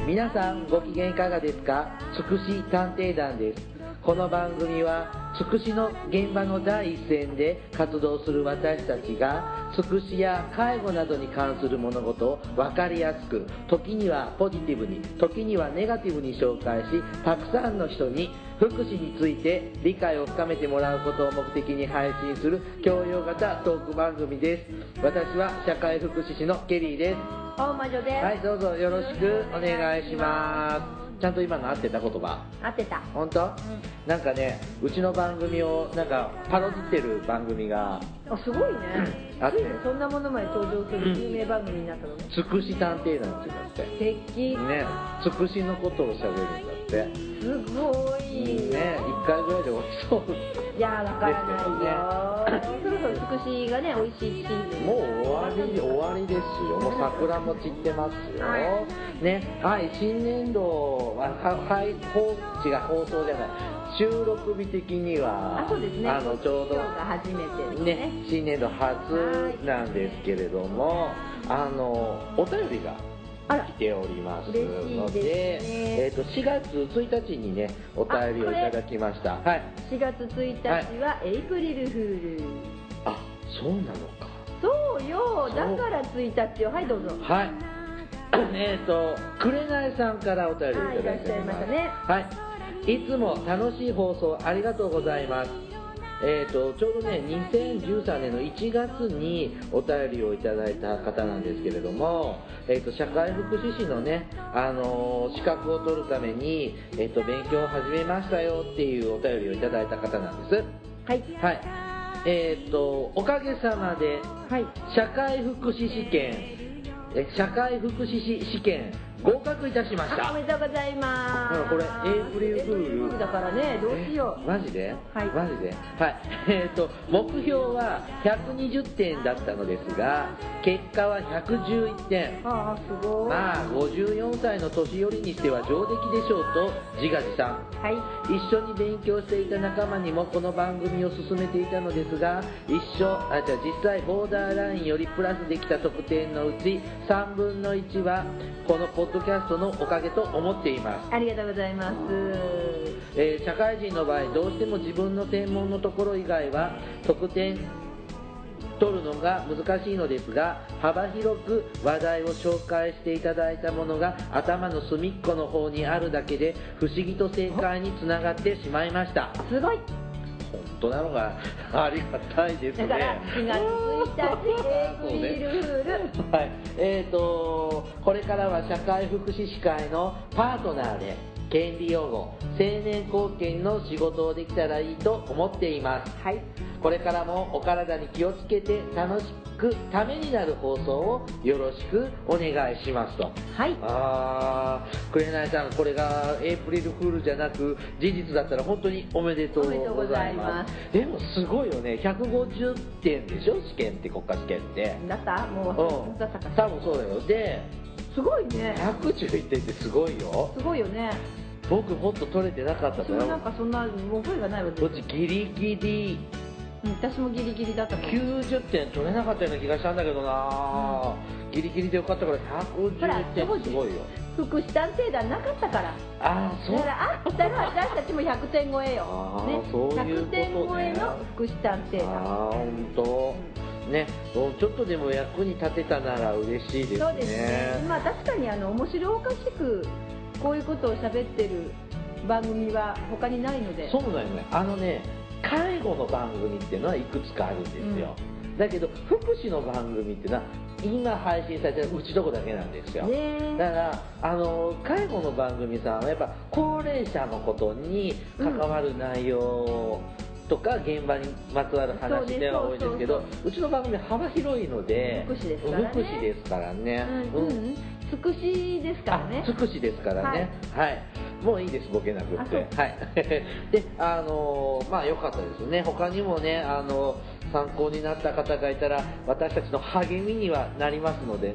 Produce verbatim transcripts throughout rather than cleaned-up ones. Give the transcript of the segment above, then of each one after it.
皆さんご機嫌いかがですか？つくし探偵団です。この番組はつくしの現場の第一線で活動する私たちがつくしや介護などに関する物事を分かりやすく、時にはポジティブに、時にはネガティブに紹介し、たくさんの人に福祉について理解を深めてもらうことを目的に配信する教養型トーク番組です。私は社会福祉士のケリーです。 大魔女です。 はい、どうぞよろしくお願いします。ちゃんと今の合ってた言葉？ 合ってた。 本当？ うん、 なんかね、うちの番組をなんかパロディってる番組があ、すごいね。 あって、 そんなものまで登場する有名番組になったのね。 つくし探偵団って言うんだって。 素敵ね、つくしのことを喋るんだって。 すごいね、一回ぐらいで終わりそう。 いやー、わからないよ。そろそろつくしがね、美味しいシーズン。 もう終わり終わりですよ。もう桜も散ってますよ。 はね、はい、新年度ははい放置が放送じゃない。収録日的にはあ、そうですね、 あのちょうど今日が初めてですね、 ね、 新年度初なんですけれども、あのお便りが来ておりますので、 嬉しいですね。 えー、としがつついたちにねお便りをいただきました。はい、 しがつついたちはエイプリルフール。 あ、そうなのか。 そうよ、だからついたちよ。はい、どうぞ。 はい、えっとくれないさんからお便りをいただいております。 はい、いらっしゃいましたね。 はい、いつも楽しい放送ありがとうございます。えー、とちょうどねにせんじゅうさんねんのいちがつにお便りをいただいた方なんですけれども、えー、と社会福祉士のね、あのー資格を取るために、えー、と勉強を始めましたよっていうお便りをいただいた方なんです。 はい、 はい、えー、とおかげさまではい、 社会福祉試験え社会福祉士試験合格いたしました。 おめでとうございます。 ほらこれエイプリルフールだからね、どうしよう。 マジで？ はい、 マジで？はい。えっと目標はひゃくにじゅってんだったのですが、結果はひゃくじゅういってん。 ああ、すごい。 まあごじゅうよんさいの年寄りにしては上出来でしょうと自画自賛。 はい、 一緒に勉強していた仲間にもこの番組を進めていたのですが、一緒あじゃあ実際ボーダーラインよりプラスできた得点のうちさんぶんのいちはこのポッドキャストのおかげと思っています。 ありがとうございます。 えー社会人の場合どうしても自分の専門のところ以外は得点取るのが難しいのですが、幅広く話題を紹介していただいたものが頭の隅っこの方にあるだけで不思議と正解につながってしまいました。 すごい。 本当なのがありがたいですね。 だからしがつついたちエイプリルフール。 はい、えーとこれからは社会福祉士会のパートナーで権利擁護、青年貢献の仕事をできたらいいと思っています。 はい、 これからもお体に気をつけて楽しくためになる放送をよろしくお願いしますと。 はい、 あー、くれないさん、これがエイプリルフールじゃなく事実だったら本当におめでとうございます。でもすごいよね、ひゃくごじゅってんでしょ、試験って国家試験ってだったもう、 うん、 だったか多分そうだよ。ですごいね。 ひゃくじゅういってんってすごいよ。 すごいよね。 僕もっと取れてなかったか私もなんら、 かそんな覚えがないわ。 こっちギリギリうん、私もギリギリだったもん。 きゅうじゅってん取れなかったような気がしたんだけどな、うん、ギリギリでよかったからひゃくじゅういってんすごいよ。 福祉探偵団なかったから。 ああ、そうだからあったら私たちもひゃくてん超えよ。ね、 そういうことね。 ひゃくてん超えの福祉探偵団。 ああ、本当。ね、ちょっとでも役に立てたなら嬉しいですね。 そうですね。まあ確かにあの面白おかしくこういうことを喋ってる番組は他にないので。 そうだよね。あのね、介護の番組っていうのはいくつかあるんですよ。うん、だけど福祉の番組っていうのは今配信されてるうちとこだけなんですよ。だからあの介護の番組さんはやっぱ高齢者のことに関わる内容、うんとか現場にまつわる話では多いんですけど、うちの番組幅広いので福祉ですからね。 福祉ですからね。 うん、うん、つくしですからね。 つくしですからね。はい。はい、もういいです、ボケなくって。はい。で、あのー、まあ良かったですね。他にもね、あのー、参考になった方がいたら私たちの励みにはなりますのでね。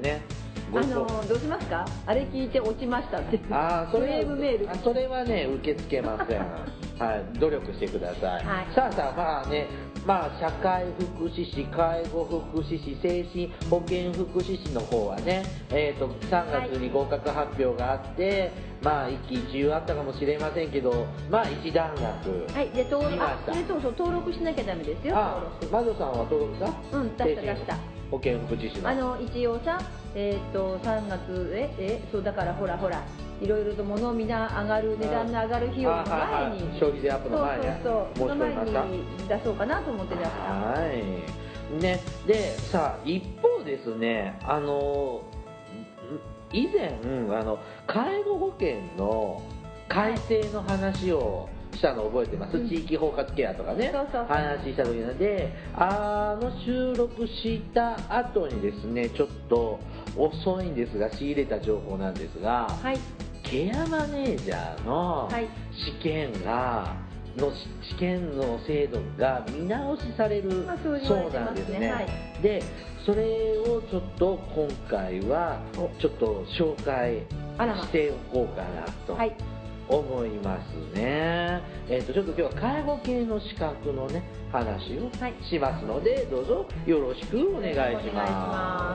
あのどうしますか？あれ聞いて落ちましたってあそれクレームメール。 あそれはね受け付けませんはい、努力してください、 はい、 さあさあまあねまあ社会福祉士、介護福祉士、精神保健福祉士の方はね、えー、とさんがつに合格発表があって、はい、まあ一喜一憂あったかもしれませんけど、まあ一段落はいで登録あそれそうそう登録しなきゃダメですよ。 あマドさんは登録したうん出した出した保健福祉士のあの一応さえっ、ー、とさんがつええそうだからほらほらいろいろと物みな上がる値段の上がる費用の前に消費税アップの前にそうそうそうその前に出そうかなと思って出したはいねでさあ一方ですねあの以前あの介護保険の改正の話をしたの覚えてます、うん、地域包括ケアとかねそうそうそう話した時なんであの収録した後にですねちょっと遅いんですが仕入れた情報なんですが、はい、ケアマネージャーの試験が、の試験の制度が見直しされるそうなんですね、はい、でそれをちょっと今回はちょっと紹介しておこうかなと思いますね、えー、とちょっと今日は介護系の資格のね話をしますので、はい、どうぞよろしくお願いします。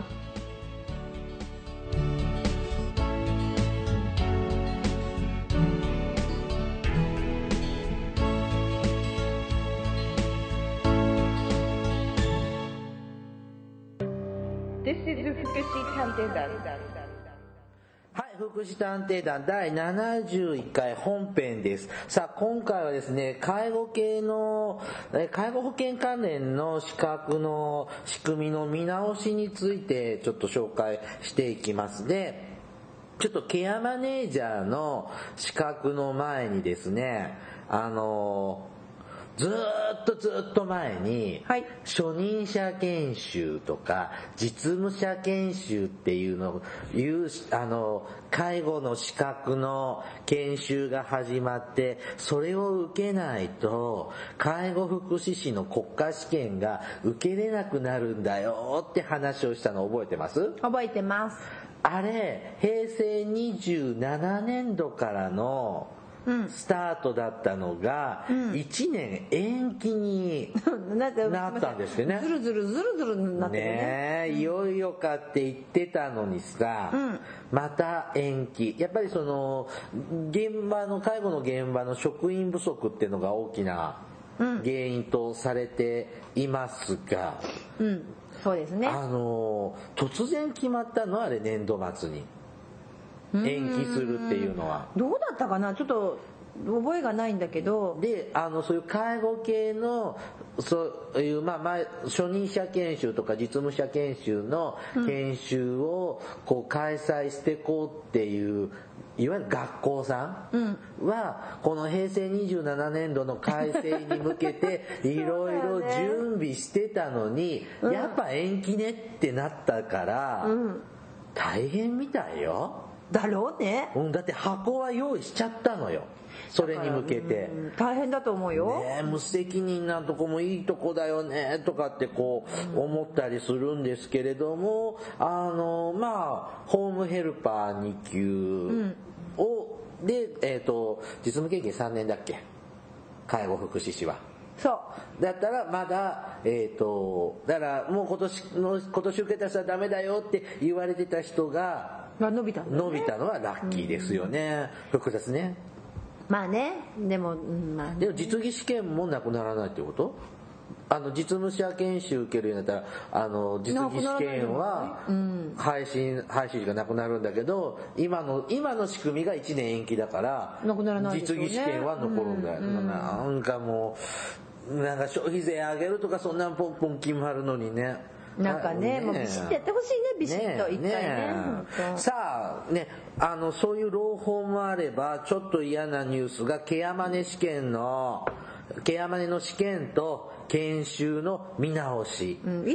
This is 福祉探偵団。 はい、福祉探偵団だいななじゅういっかい本編です。さあ、今回はですね、介護系の、介護保険関連の資格の仕組みの見直しについてちょっと紹介していきますで、ちょっとケアマネージャーの資格の前にですね、あの、ずーっとずっと前に、はい、初任者研修とか実務者研修っていうのいうあの介護の資格の研修が始まってそれを受けないと介護福祉士の国家試験が受けれなくなるんだよって話をしたの覚えてます？ 覚えてます。 あれへいせいにじゅうななねんどからのスタートだったのがいちねん延期になったんですよね。 ずるずるずるずるになってるね。 ねえ、いよいよかって言ってたのにさ、うん、また延期。やっぱりその現場の介護の現場の職員不足っていうのが大きな原因とされていますが、 うんうん、そうですね。 あの突然決まったのはあれ年度末に。延期するっていうのはどうだったかなちょっと覚えがないんだけどであのそういう介護系のそういうまあ前初任者研修とか実務者研修の研修をこう開催していこうっていういわゆる学校さんはこのへいせいにじゅうななねんどの改正に向けていろいろ準備してたのにやっぱ延期ねってなったから大変みたいよ。 だろうね、 うん、だって箱は用意しちゃったのよそれに向けて、 うん、大変だと思うよ、 ね、無責任なとこもいいとこだよねとかってこう思ったりするんですけれども、あのまあホームヘルパーにきゅうを、うん、で、えーと、実務経験さんねんだっけ介護福祉士はそうだったらまだえっ、ー、とだからもう今年の今年受けた人はダメだよって言われてた人が伸びたの、ね、 伸びたのはラッキーですよね、うん、複雑ね。 まあねでも、うんまあね、 でも実技試験もなくならないってこと？あの実務者研修受けるようになったらあの実技試験は配信配信がなくなるんだけど今の今の仕組みがいちねん延期だからなくならない実技試験は残るんだよ、うんうん、なんかもうなんか消費税上げるとかそんなポンポン決まるのにねなんかね、もうビシッとやってほしいね、ビシッと一回ね。ねさあね、あのそういう朗報もあればちょっと嫌なニュースがケアマネ試験のケアマネの試験と研修の見直し、 うん、いいことだと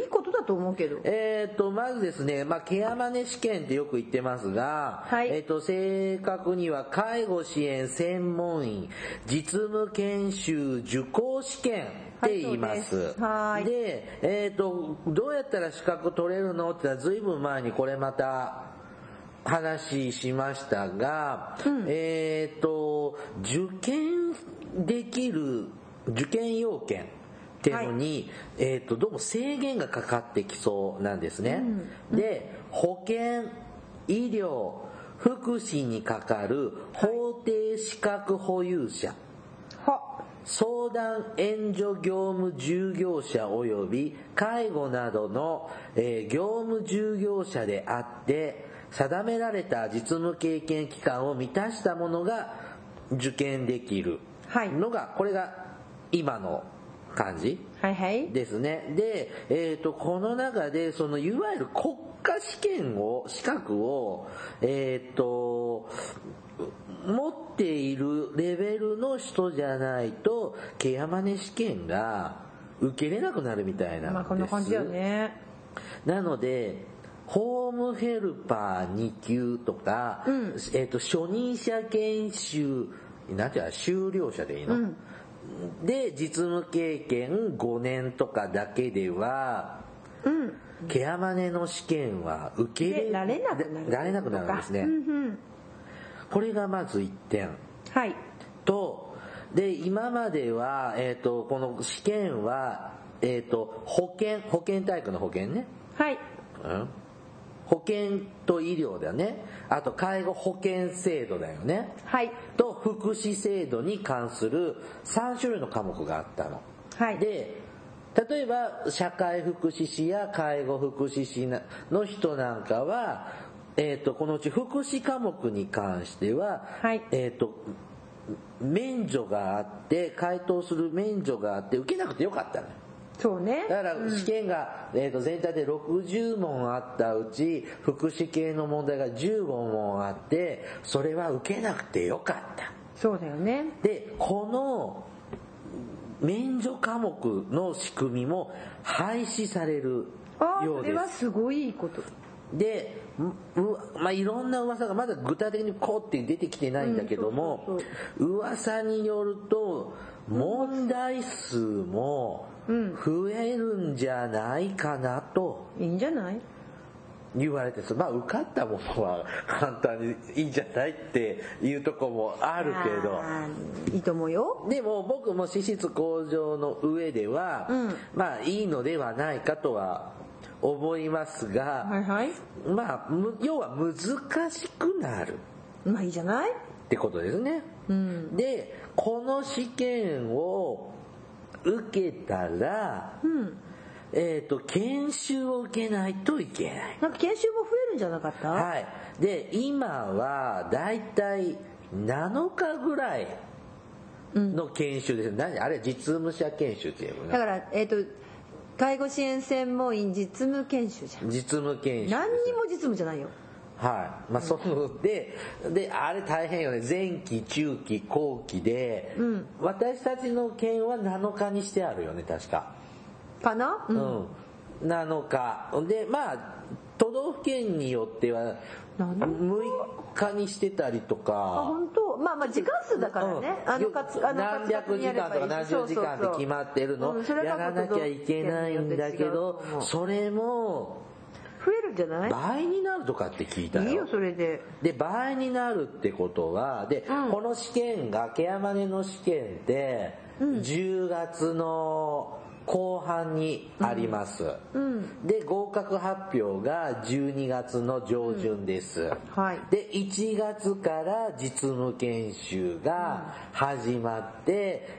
と思うけど。 えっ、ー、と、まずですね、まあ、ケアマネ試験ってよく言ってますが、はい、えっ、ー、と、正確には介護支援専門員実務研修受講試験って言います。 はい。 で、えっ、ー、と、どうやったら資格取れるのってのはずいぶん前にこれまた話しましたが、うん、えっ、ー、と、受験できる受験要件っていうのに、はい、えっ、ー、と、どうも制限がかかってきそうなんですね。うん、で、保健、医療、福祉にかかる法定資格保有者、はい、相談援助業務従業者及び介護などの、えー、業務従業者であって定められた実務経験期間を満たしたものが受験できるのが、はい、これが今の感じですね。はいはい、で、えっと、この中でそのいわゆる国家試験を資格をえっと持っているレベルの人じゃないとケアマネ試験が受けれなくなるみたいなんです。 まあこんな感じよね。 なのでホームヘルパーに級とか、うん、えっと初任者研修なんていうの修了者でいいの、うん、で実務経験ごねんとかだけでは、うん、ケアマネの試験は受けられなくなるられなくなるんですね。うんうん、これがまずいってん、 はい、 とで今までは、えー、とこの試験は、えー、と保健保健体育の保険ね、 はい、 うん、保健と医療だよね、あと介護保険制度だよね、 はい、 と福祉制度に関するさん種類の科目があったの、 はい、 で例えば社会福祉士や介護福祉士の人なんかは、えー、とこのうち福祉科目に関しては、はい、えー、と免除があって回答する免除があって受けなくてよかったのよ。 そうね。 だから試験が、うん、えー、と全体でろくじゅう問あったうち福祉系の問題がじゅうご問あってそれは受けなくてよかった。 そうだよね。 でこの免除科目の仕組みも廃止されるようです。あ、それはすごいいいことで、まあ、いろんな噂がまだ具体的にこうって出てきてないんだけども、うん、そうそうそう、噂によると問題数も増えるんじゃないかなと、 いいんじゃない言われて、まあ受かったものは簡単にいいんじゃないっていうとこもあるけど、 いいと思うよ。 でも僕も資質向上の上では、うん、まあいいのではないかとは思いますが、 はいはい、 まあ要は難しくなる、 まあいいじゃないってことですね、うん、でこの試験を受けたら、うん、えっと研修を受けないといけない。 なんか研修も増えるんじゃなかった？ はい。で今はだいたいなのかぐらいの研修です、うん、何あれ実務者研修っていうのね。 だからえっと介護支援専門員実務研修じゃん。 実務研修。 何にも実務じゃないよ。 はい。まあ、そので、で、あれ大変よね。前期、中期、後期で、うん、私たちの県はなのかにしてあるよね、確か。 かな？ うん。うん、なのか。で、まあ、都道府県によっては、むいかにしてたりとか。 あ、本当？まあまあ時間数だからね。 うん、あのかつあの何百時間とか何十時間って決まってるの。そうそうそう、やらなきゃいけないんだけど、それも、 増えるんじゃない？ 倍になるとかって聞いたよ。 いいよそれで。 で倍になるってことはで、うん、この試験がケアマネの試験ってじゅうがつの後半にあります、うんうん、で合格発表がじゅうにがつの上旬です、うんはい、でいちがつから実務研修が始まって、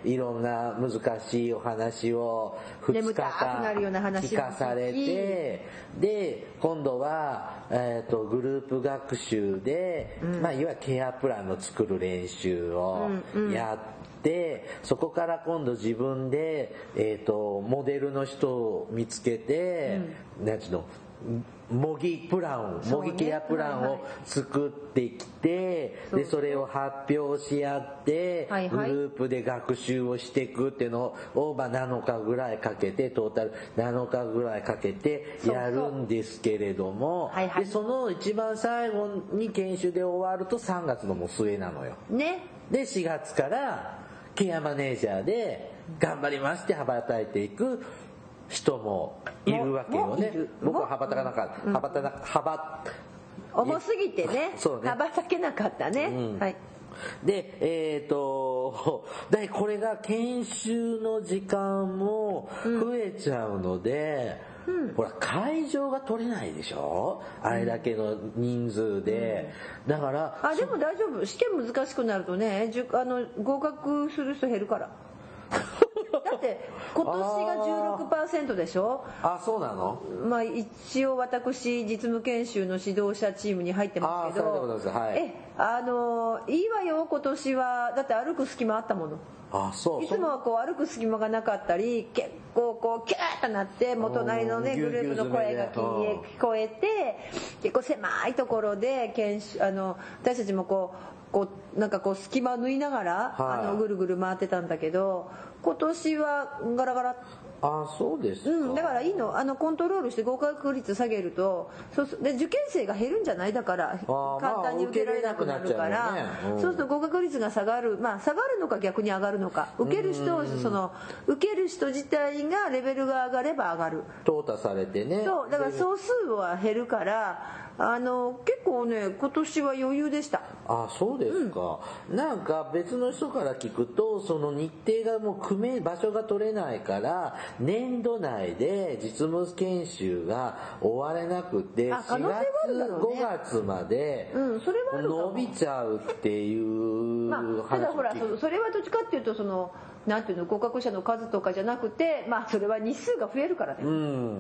いろんな難しいお話をふつかかん聞かされて、で今度は、えー、とグループ学習で、うんまあ、いわゆるケアプランの作る練習をやって、でそこから今度自分で、えーと、モデルの人を見つけて、うん、なんていうの模擬プランを、模擬ケアプランを作ってきて、でそれを発表し合って、 はいはい、 グループで学習をしていくっていうのを、まあ、なのかぐらいかけて、トータルなのかぐらいかけてやるんですけれども、 そうそう、はいはい、 でその一番最後に研修で終わるとさんがつのもう末なのよ。 ね。 でしがつからケアマネージャーで頑張りますって羽ばたいていく人もいるわけよね。僕は羽ばたかなかった。羽ばたな、羽ば、 重すぎてね、 そうね、 羽ばたけなかったね。うん、はい。 で、えっと、だいこれが研修の時間も増えちゃうので、うん、ほら会場が取れないでしょ、あれだけの人数で、うん、だからあでも大丈夫、試験難しくなるとね、あの合格する人減るからだって今年が じゅうろくパーセント でしょ。 あ、そうなの。 まあ一応私実務研修の指導者チームに入ってますけど、 あ、そういうことです、はい、 えあのいいわよ今年は。だって歩く隙間あったもの。 あ、そういつもはこう歩く隙間がなかったり、結構こうキューッとなってもう隣のねグループの声が聞こえて、結構狭いところで研修、あの私たちもこうこうなんかこう隙間を縫いながら、はい、あのぐるぐる回ってたんだけど、今年はガラガラ。 あ、そうですか。 うん、だからいいの、あのコントロールして合格率下げると、そうで受験生が減るんじゃない、だから簡単に受けられなくなるから、まあね、うん、そうすると合格率が下がる、まあ下がるのか逆に上がるのか、受ける人、その受ける人自体がレベルが上がれば上がる。 淘汰されてね。 そう、だから総数は減るから。あの結構ね今年は余裕でした。 あ、そうですか、うん、なんか別の人から聞くと、その日程がもう組め場所が取れないから年度内で実務研修が終われなくて、しがつごがつまで伸びちゃうっていう話、 まあ、ただほらそれはどっちかっていうとそのなんていうの、合格者の数とかじゃなくて、まあそれは日数が増えるからね。 うん。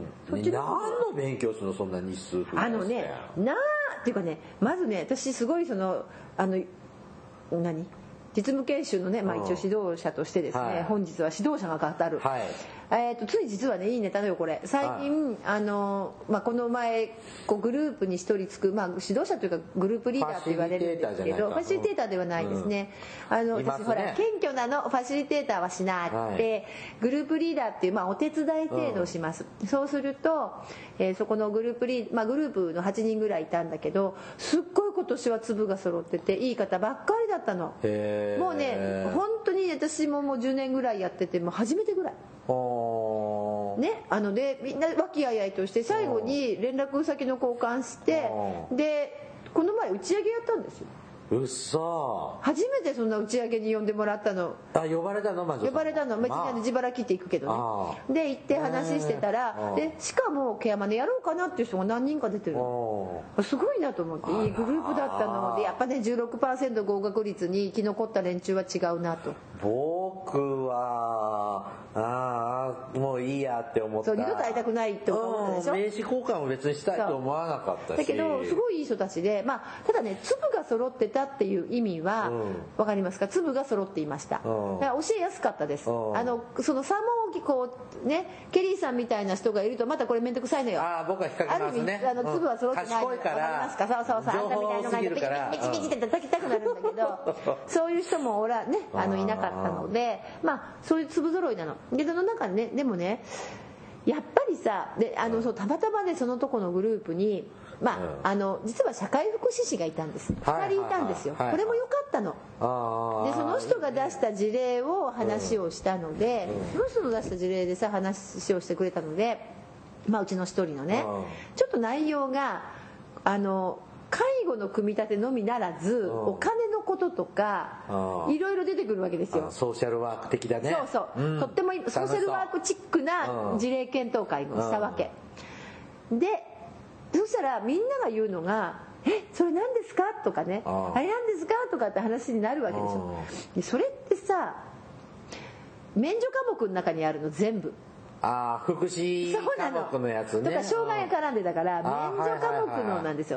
そっちの何の勉強するの、そんな日数増えるの。 あのね、なーっていうかね、まずね、私すごいそのあの何実務研修のね、まあ、一応指導者としてですね、はい、本日は指導者が語る、はい、えー、とつい実はねいいネタだよこれ最近、はい、あのまあ、この前こうグループに一人つく、まあ、指導者というかグループリーダーと言われるんですけどファシリテーターではないですね、うん、あの私、ね、ほら謙虚なのファシリテーターはしなくて、はい、グループリーダーっていう、まあ、お手伝い程度をします、うん、そうすると、えー、そこのグループリー、まあ、グループのはちにんぐらいいたんだけど、すっごい今年は粒が揃ってていい方ばっかりだったの。 へー、 もうね本当に私ももうじゅうねんぐらいやっててもう初めてぐらいね、あのでみんな和気あいあいとして最後に連絡先の交換して、でこの前打ち上げやったんですよ。 うっそ、 初めてそんな打ち上げに呼んでもらったの。 あ、呼ばれたの。まず呼ばれたの、別に自腹切っていくけどね。で行って話してたら、でしかもケアマネやろうかなっていう人が何人か出てるの。すごいなと思って、いいグループだったので、やっぱね じゅうろくパーセント 合格率に生き残った連中は違うなと。 僕はああもういいやって思った。 そう、二度と会いたくないって思ったでしょ。 名刺交換を別にしたいと思わなかったし、 だけどすごいいい人たちで、まあただね粒が揃ってたっていう意味は、うん、分かりますか。粒が揃っていました、うん、だから教えやすかったです、うん、あのその差もこうね、ケリーさんみたいな人がいるとまたこれ面倒くさいのよ。 ああ僕は引っ掛けますね。 ある意味あの粒は揃ってないの、 うん、賢いから分かりますか。そうそうそう、あんたみたいなのがいるとビチビチビチって叩きたくなるんだけどそういう人もおらね、あのいなかったので、まあそういう粒揃いなので、その中でね、でもねやっぱりさであのそうたまたまねそのとこのグループに、まあ、あの実は社会福祉士がいたんです。ふたりいたんですよ。これも良かったので、その人が出した事例を話をしたので、その人の出した事例でさ話をしてくれたので、まあうちの一人のねちょっと内容があの介護の組み立てのみならずお金のこととかいろいろ出てくるわけですよ。 ソーシャルワーク的だね。 そうそう、うん、とってもソーシャルワークチックな事例検討会をしたわけで、そしたらみんなが言うのが「えそれ何ですか?」とかね「あれ何ですか?」とかって話になるわけでしょ。でそれってさ免除科目の中にあるの全部。 ああ福祉科目のやつね。 とか障害が絡んでたから免除科目のなんですよ。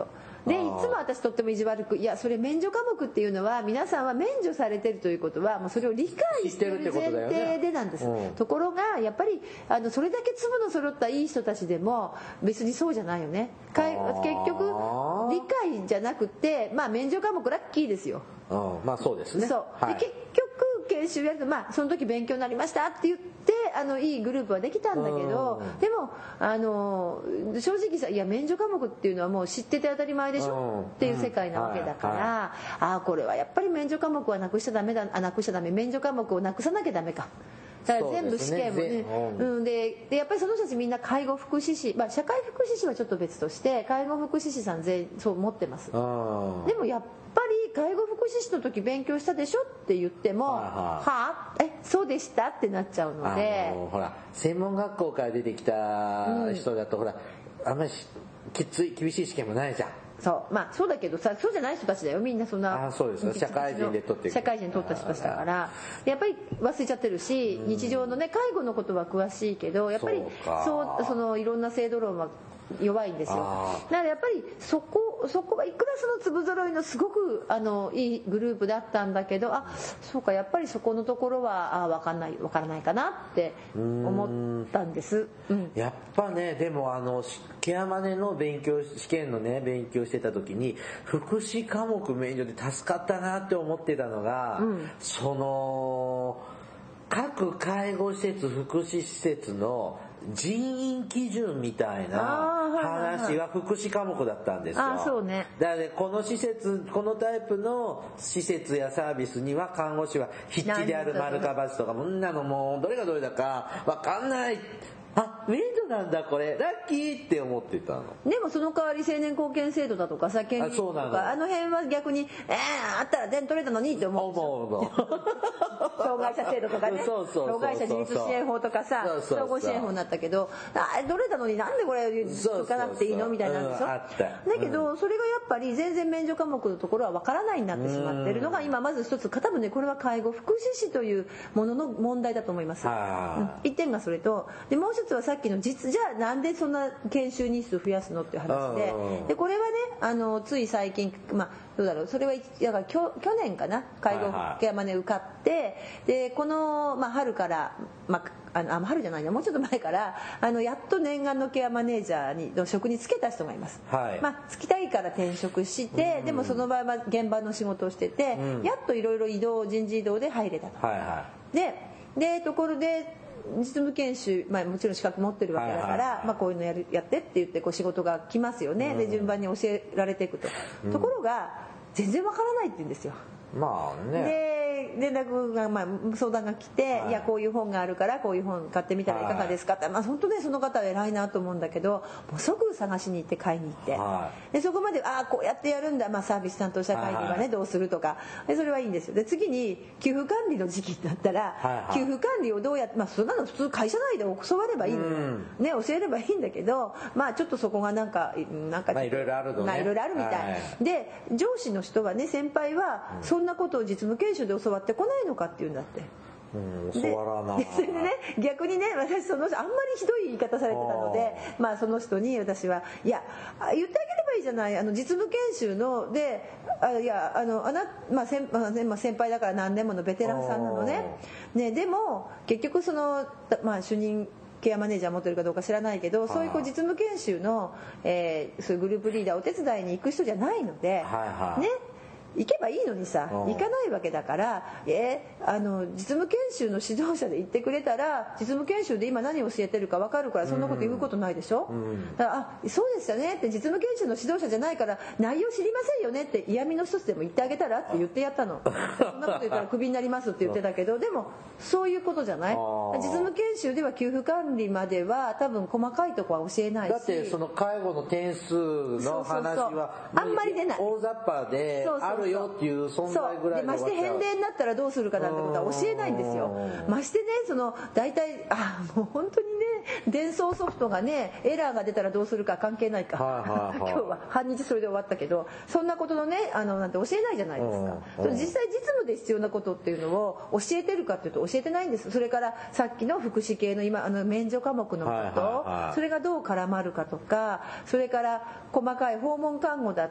でいつも私とっても意地悪く、いやそれ免除科目っていうのは皆さんは免除されてるということはもうそれを理解してる前提でなんです、ねうん、ところがやっぱりあのそれだけ粒の揃ったいい人たちでも別にそうじゃないよね。結局理解じゃなくて、まあ、免除科目ラッキーですよ。 うん、まあそうですね。 そう、はい、で結局研修やると、まあ、その時勉強になりましたって言ってあのいいグループはできたんだけど、でもあの正直さ、いや免除科目っていうのはもう知ってて当たり前でしょっていう世界なわけだから、ああこれはやっぱり免除科目はなくしちゃダメだ、あなくしちゃダメ、免除科目をなくさなきゃダメか。だから全部試験もね、うん、で, でやっぱりその人たちみんな介護福祉士、まあ、社会福祉士はちょっと別として介護福祉士さん全員そう持ってます。でもやっぱり介護福祉士の時勉強したでしょって言っても、はあえそうでしたってなっちゃうので、 あのほら専門学校から出てきた人だと、うん、ほらあんまりきつい厳しい試験もないじゃん。 そうまあそうだけどさ、そうじゃない人たちだよみんな。そんなあそうですよ、社会人で取って社会人で取った人たちだからやっぱり忘れちゃってるし、日常のね介護のことは詳しいけどやっぱりそうそのいろんな制度論は弱いんですよ。だからやっぱりそこそこはいくらその粒揃いのすごくあのいいグループだったんだけど、あそうかやっぱりそこのところはあ分かんない分からないかなって思ったんです。うん、 やっぱねでもあのケアマネの勉強試験のね勉強してた時に福祉科目免除で助かったなって思ってたのが、うん、その各介護施設福祉施設の人員基準みたいな話は福祉科目だったんですよ。 あそうね。 だからねこの施設このタイプの施設やサービスには看護師は必置である丸か×とかもんなのもうどれがどれだか分かんない。あ免除なんだこれラッキーって思ってたの。 でもその代わり成年後見制度だとかさ権利とか あ, あの辺は逆にえー、あったら点取れたのにって思う。 思う障害者制度とかねそうそうそうそう障害者自立支援法とかさ総合支援法になったけどあ取れたのになんでこれ解かなくていいのみたいなんでしょ。だけどそれがやっぱり全然免除科目のところは分からないになってしまってるのが今まず一つ多分ねこれは介護福祉士というものの問題だと思います。うん、一点がそれとでもう一つはさっきの実じゃあなんでそんな研修日数増やすのっていう話で、でこれはねあのつい最近まあどうだろうそれはだから去年かな介護ケアマネ受かって、でこの、まあ、春から、まあ、あの春じゃないなもうちょっと前からあのやっと念願のケアマネージャーにの職に就けた人がいます。はい、まあ就きたいから転職して、うん、でもその場合は現場の仕事をしてて、うん、やっといろいろ移動人事異動で入れたと。はいはい、ででところで実務研修、まあ、もちろん資格持ってるわけだから、はいはいはいまあ、こういうのやるやってって言ってこう仕事が来ますよね、うん、で順番に教えられていくと、うん、ところが全然わからないって言うんですよ。 まあね、 で連絡が、まあ、相談が来て、はい、いやこういう本があるからこういう本買ってみたらいかがですかって、はいまあ、本当ねその方は偉いなと思うんだけどもう即探しに行って買いに行って、はい、でそこまでああこうやってやるんだ、まあ、サービス担当者会議がね、はい、どうするとかでそれはいいんですよ。で次に給付管理の時期になったら、はいはい、給付管理をどうやって、まあ、そんなの普通会社内で教わればいいのよ、うんね、教えればいいんだけど、まあ、ちょっとそこがなんかなんかいろいろあるのね、 まあ、いろいろあるみたい、はい、で上司の人はね先輩はそんなことを実務研修で教わってこないのかっていうんだって。 うん、教わらない。 でそれでね逆にね私その人あんまりひどい言い方されてたのでまあその人に私はいや言ってあげればいいじゃないあの実務研修のであいやあのあな、まあ先まあねまあ、先輩だから何年ものベテランさんなのね。ねでも結局その、まあ、主任ケアマネージャー持ってるかどうか知らないけどそういうこう実務研修の、えー、そういうグループリーダーお手伝いに行く人じゃないので、はいはい、ね行けばいいのにさ行かないわけだからえあの実務研修の指導者で行ってくれたら実務研修で今何を教えてるか分かるからそんなこと言うことないでしょ、うん、だからあそうでしたねって実務研修の指導者じゃないから内容知りませんよねって嫌味の一つでも言ってあげたらって言ってやったのそんなこと言ったらクビになりますって言ってたけどでもそういうことじゃない実務研修では給付管理までは多分細かいとこは教えないしだってその介護の点数の話はあんまり出ない大雑把であるるよっていう存在ぐらいでまして返礼になったらどうするかなんてことは教えないんですよ。ましてねその大体あもう本当にね伝送ソフトがねエラーが出たらどうするか関係ないか、はいはいはい、今日は半日それで終わったけどそんなことのねあのなんて教えないじゃないですか。実際実務で必要なことっていうのを教えてるかっていうと教えてないんです。それからさっきの福祉系の今あの免除科目のこと、はいはいはい、それがどう絡まるかとかそれから細かい訪問看護だって、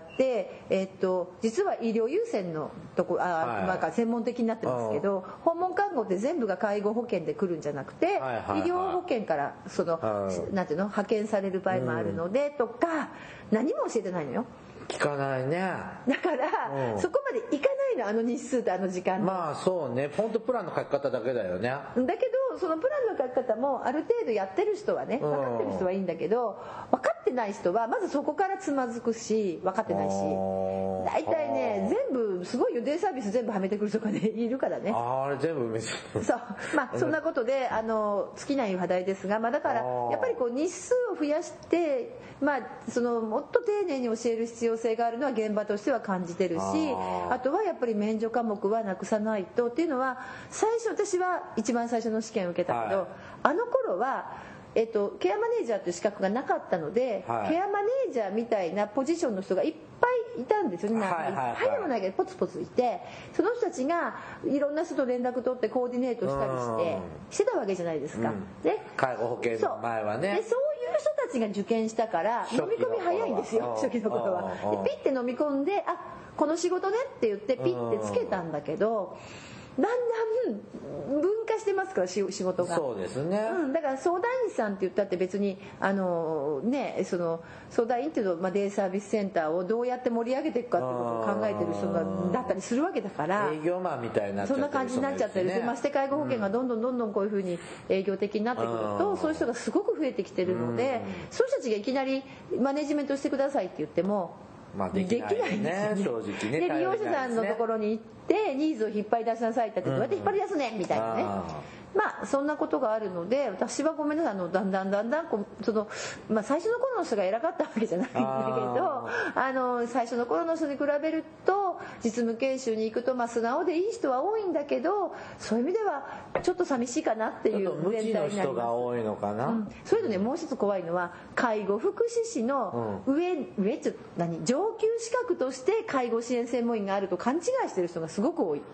えっと、実は医療優先のとこあ、はいまあ、専門的になってますけど訪問看護って全部が介護保険で来るんじゃなくて、はいはいはい、医療保険からその、なんていうの派遣される場合もあるので、うん、とか何も教えてないのよ。 聞かないね。 だから、うん、そこまでいかないのあの日数とあの時間。 まあそうねポンとプランの書き方だけだよね。 だけどそのプランの書き方もある程度やってる人はね分かってる人はいいんだけど分かってない人はまずそこからつまずくし分かってないし大体ね全部すごいよデイサービス全部はめてくる人がねいるからね。 ああれ全部見せる。 そうまあそんなことであの尽きない話題ですが、まあ、だからやっぱりこう日数を増やしてまあそのもっと丁寧に教える必要性があるのは現場としては感じてるし あ, あとはやっぱり免除科目はなくさないとっていうのは最初私は一番最初の試験を受けたけど、はい、あの頃はえっと、ケアマネージャーという資格がなかったので、はい、ケアマネージャーみたいなポジションの人がいっぱいいたんですよね。いっぱいでもないけどポツポツいてその人たちがいろんな人と連絡取ってコーディネートしたりしてしてたわけじゃないですか、うん、で介護保険の前はねでそういう人たちが受験したから飲み込み早いんですよ初期の頃は。でピッて飲み込んであこの仕事ねって言ってピッてつけたんだけどだんだん分化してますから仕事が。 そうですね、 うん、だから相談員さんって言ったって別にあの、ね、その相談員っていうのは、まあ、デイサービスセンターをどうやって盛り上げていくかっていうことを考えてる人がだったりするわけだから営業マンみたいになっちゃってる、 そんな感じになっちゃってる、ね、でまして介護保険がどんどんどんどんこういうふうに営業的になってくるとそういう人がすごく増えてきてるのでそういう人たちがいきなりマネジメントしてくださいって言ってもまあ、できないですね、正直ね。 で利用者さんのところに行ってニーズを引っ張り出しなさいって言ってどうやって引っ張り出すねみたいなね。まあそんなことがあるので私はごめんなさいあのだんだんだんだんこうその、まあ、最初の頃の人が偉かったわけじゃないんだけどあの最初の頃の人に比べると実務研修に行くと、まあ、素直でいい人は多いんだけどそういう意味ではちょっと寂しいかなっていう無知の人が多いのかな、うん、 それとねもう一つ怖いのは介護福祉士の上、うん、上って何上級資格として介護支援専門員があると勘違いしてる人がすごく多い。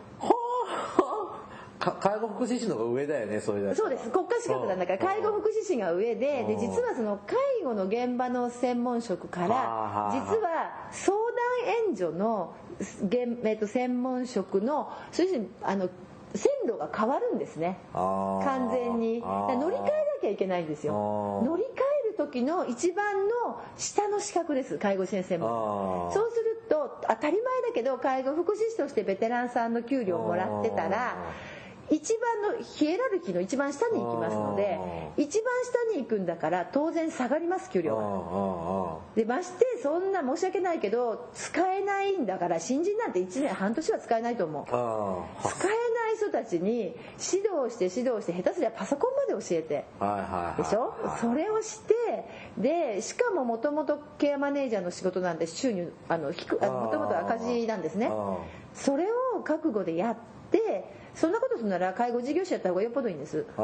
介護福祉士の方が上だよねそれだ。 そうです国家資格なんだから介護福祉士が上でで実はその介護の現場の専門職から実は相談援助の、えっと、専門職のそういうあの線路が変わるんですね完全に。乗り換えなきゃいけないんですよ。乗り換える時の一番の下の資格です介護支援専門。そうすると当たり前だけど介護福祉士としてベテランさんの給料をもらってたら一番のヒエラルキーの一番下に行きますので一番下に行くんだから当然下がります給料は。でましてそんな申し訳ないけど使えないんだから新人なんていちねん半年は使えないと思う。使えない人たちに指導して指導して下手すりゃパソコンまで教えてでしょ。それをしてでしかももともとケアマネージャーの仕事なんで収入あのもともと赤字なんですね。それを覚悟でやってそんなことするなら介護事業者やった方がよっぽどいいんです。うん、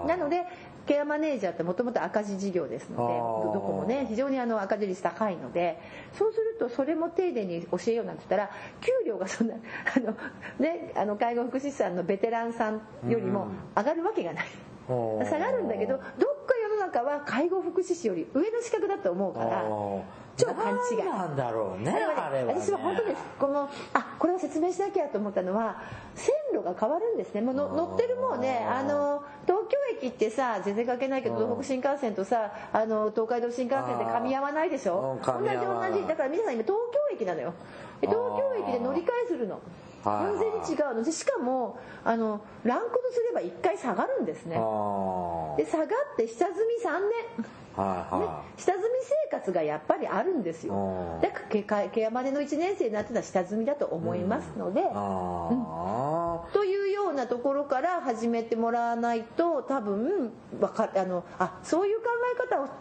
なのでケアマネージャーってもともと赤字事業ですのでどこもね非常にあの赤字率高いのでそうするとそれも丁寧に教えようなんて言ったら給料がそんなあの、ね、あの介護福祉士さんのベテランさんよりも上がるわけがない。下がるんだけどどっか世の中は介護福祉士より上の資格だと思うから超勘違いなんだろうね。あれはね私は本当ですこのあこれを説明しなきゃと思ったのは線路が変わるんですね。もうの乗ってるもうねあの東京駅ってさ全然関係ないけど東北新幹線とさあの東海道新幹線って噛み合わないでしょ。同じ同じだから皆さん今東京駅なのよ。東京駅で乗り換えするの完全に違うのでしかもあのランクとすればいっかい下がるんですね。で下がって下積みさんねんはいはいね、下積み生活がやっぱりあるんですよ。だからケアマネのいちねん生になってたら下積みだと思いますので、うんうん、というようなところから始めてもらわないと多分わかあのあそういう考え方を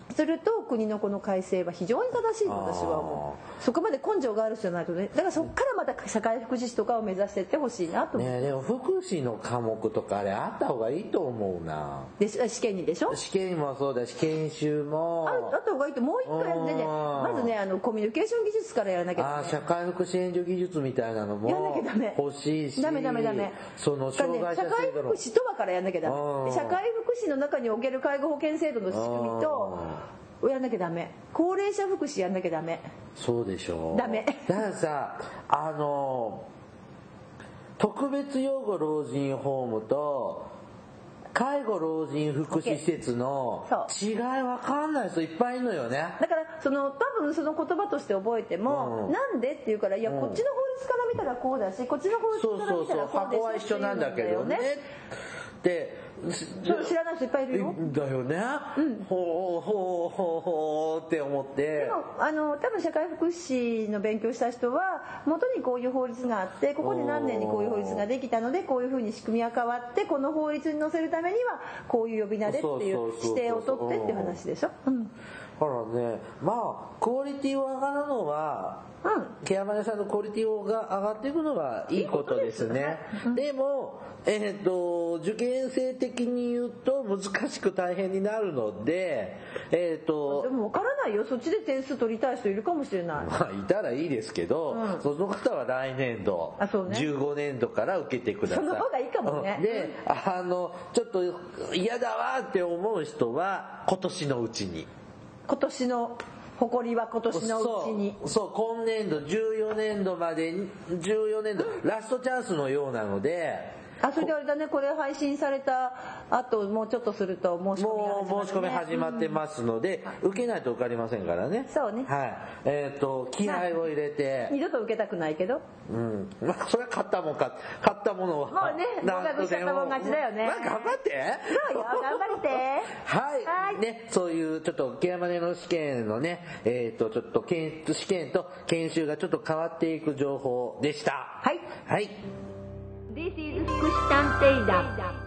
すると国のこの改正は非常に正しいと私は思う。そこまで根性がある人じゃないとね。だからそこからまた社会福祉士とかを目指していってほしいなと思う。 ねえ、でも福祉の科目とかあれあった方がいいと思うな。 で試験にでしょ。 試験もそうだし研修もああった方がいいと。もう一個やってね、まずねあのコミュニケーション技術からやらなきゃ、ね、 あ社会福祉援助技術みたいなのもやんなきゃダメ欲しいし、 ダメダメダメ。 その障害者制度の、 ね、社会福祉とはからやんなきゃダメ。社会福祉の中における介護保険制度の仕組みとやんなきゃダメ。高齢者福祉やんなきゃダメ。 そうでしょう。 ダメ。 だからさ、あの特別養護老人ホームと介護老人福祉施設の違い分かんない人いっぱいいるのよね。 だからその多分その言葉として覚えても、うん、なんでって言うから、いや、うん、こっちの法律から見たらこうだし、こっちの法律から見たらこうでしょ。 そうそうそう、箱は一緒なんだけどね。で知らない人いっぱいいるよ。 だよね。うん、ほうほうほうほうって思って。 でもあの多分社会福祉の勉強した人は元にこういう法律があって、ここで何年にこういう法律ができたのでこういうふうに仕組みが変わって、この法律に載せるためにはこういう呼び名でっていう指定を取ってっていう話でしょ。うん、 ほらね、まあクオリティを上がるのは、うん、ケアマネさんのクオリティが上がっていくのはいいことですね。でも、えー、と受験生的に言うと難しく大変になるので、えー、とでも分からないよ。そっちで点数取りたい人いるかもしれない。 まあいたらいいですけど、うん、その方は来年度、あ、そうね、じゅうごねんどから受けてください。 その方がいいかもね。 で、あのちょっと嫌だわって思う人は今年のうちに、 今年の誇りは今年のうちに、 そう、そう、今年度じゅうよねんどまで、じゅうよねんどラストチャンスのようなので、 あ、それであれだね、これ配信された後もうちょっとすると申し込みが始まる、ね、 もう申し込み始まってますので、うん、受けないと受かりませんからね。 そうね。 はい。えっ、ー、と気合を入れて、 二度と受けたくないけど。 うん。まあそれは買ったもんか、買ったものは。 もうね、合格しちゃったもん勝ちだよね。 まあ頑張って。 そうよ、頑張って。 はい。 はい。 ね、そういうちょっとケアマネの試験のね、えっ、ー、とちょっと検試験と研修がちょっと変わっていく情報でした。 はい。 はい。 This is 福祉探偵団。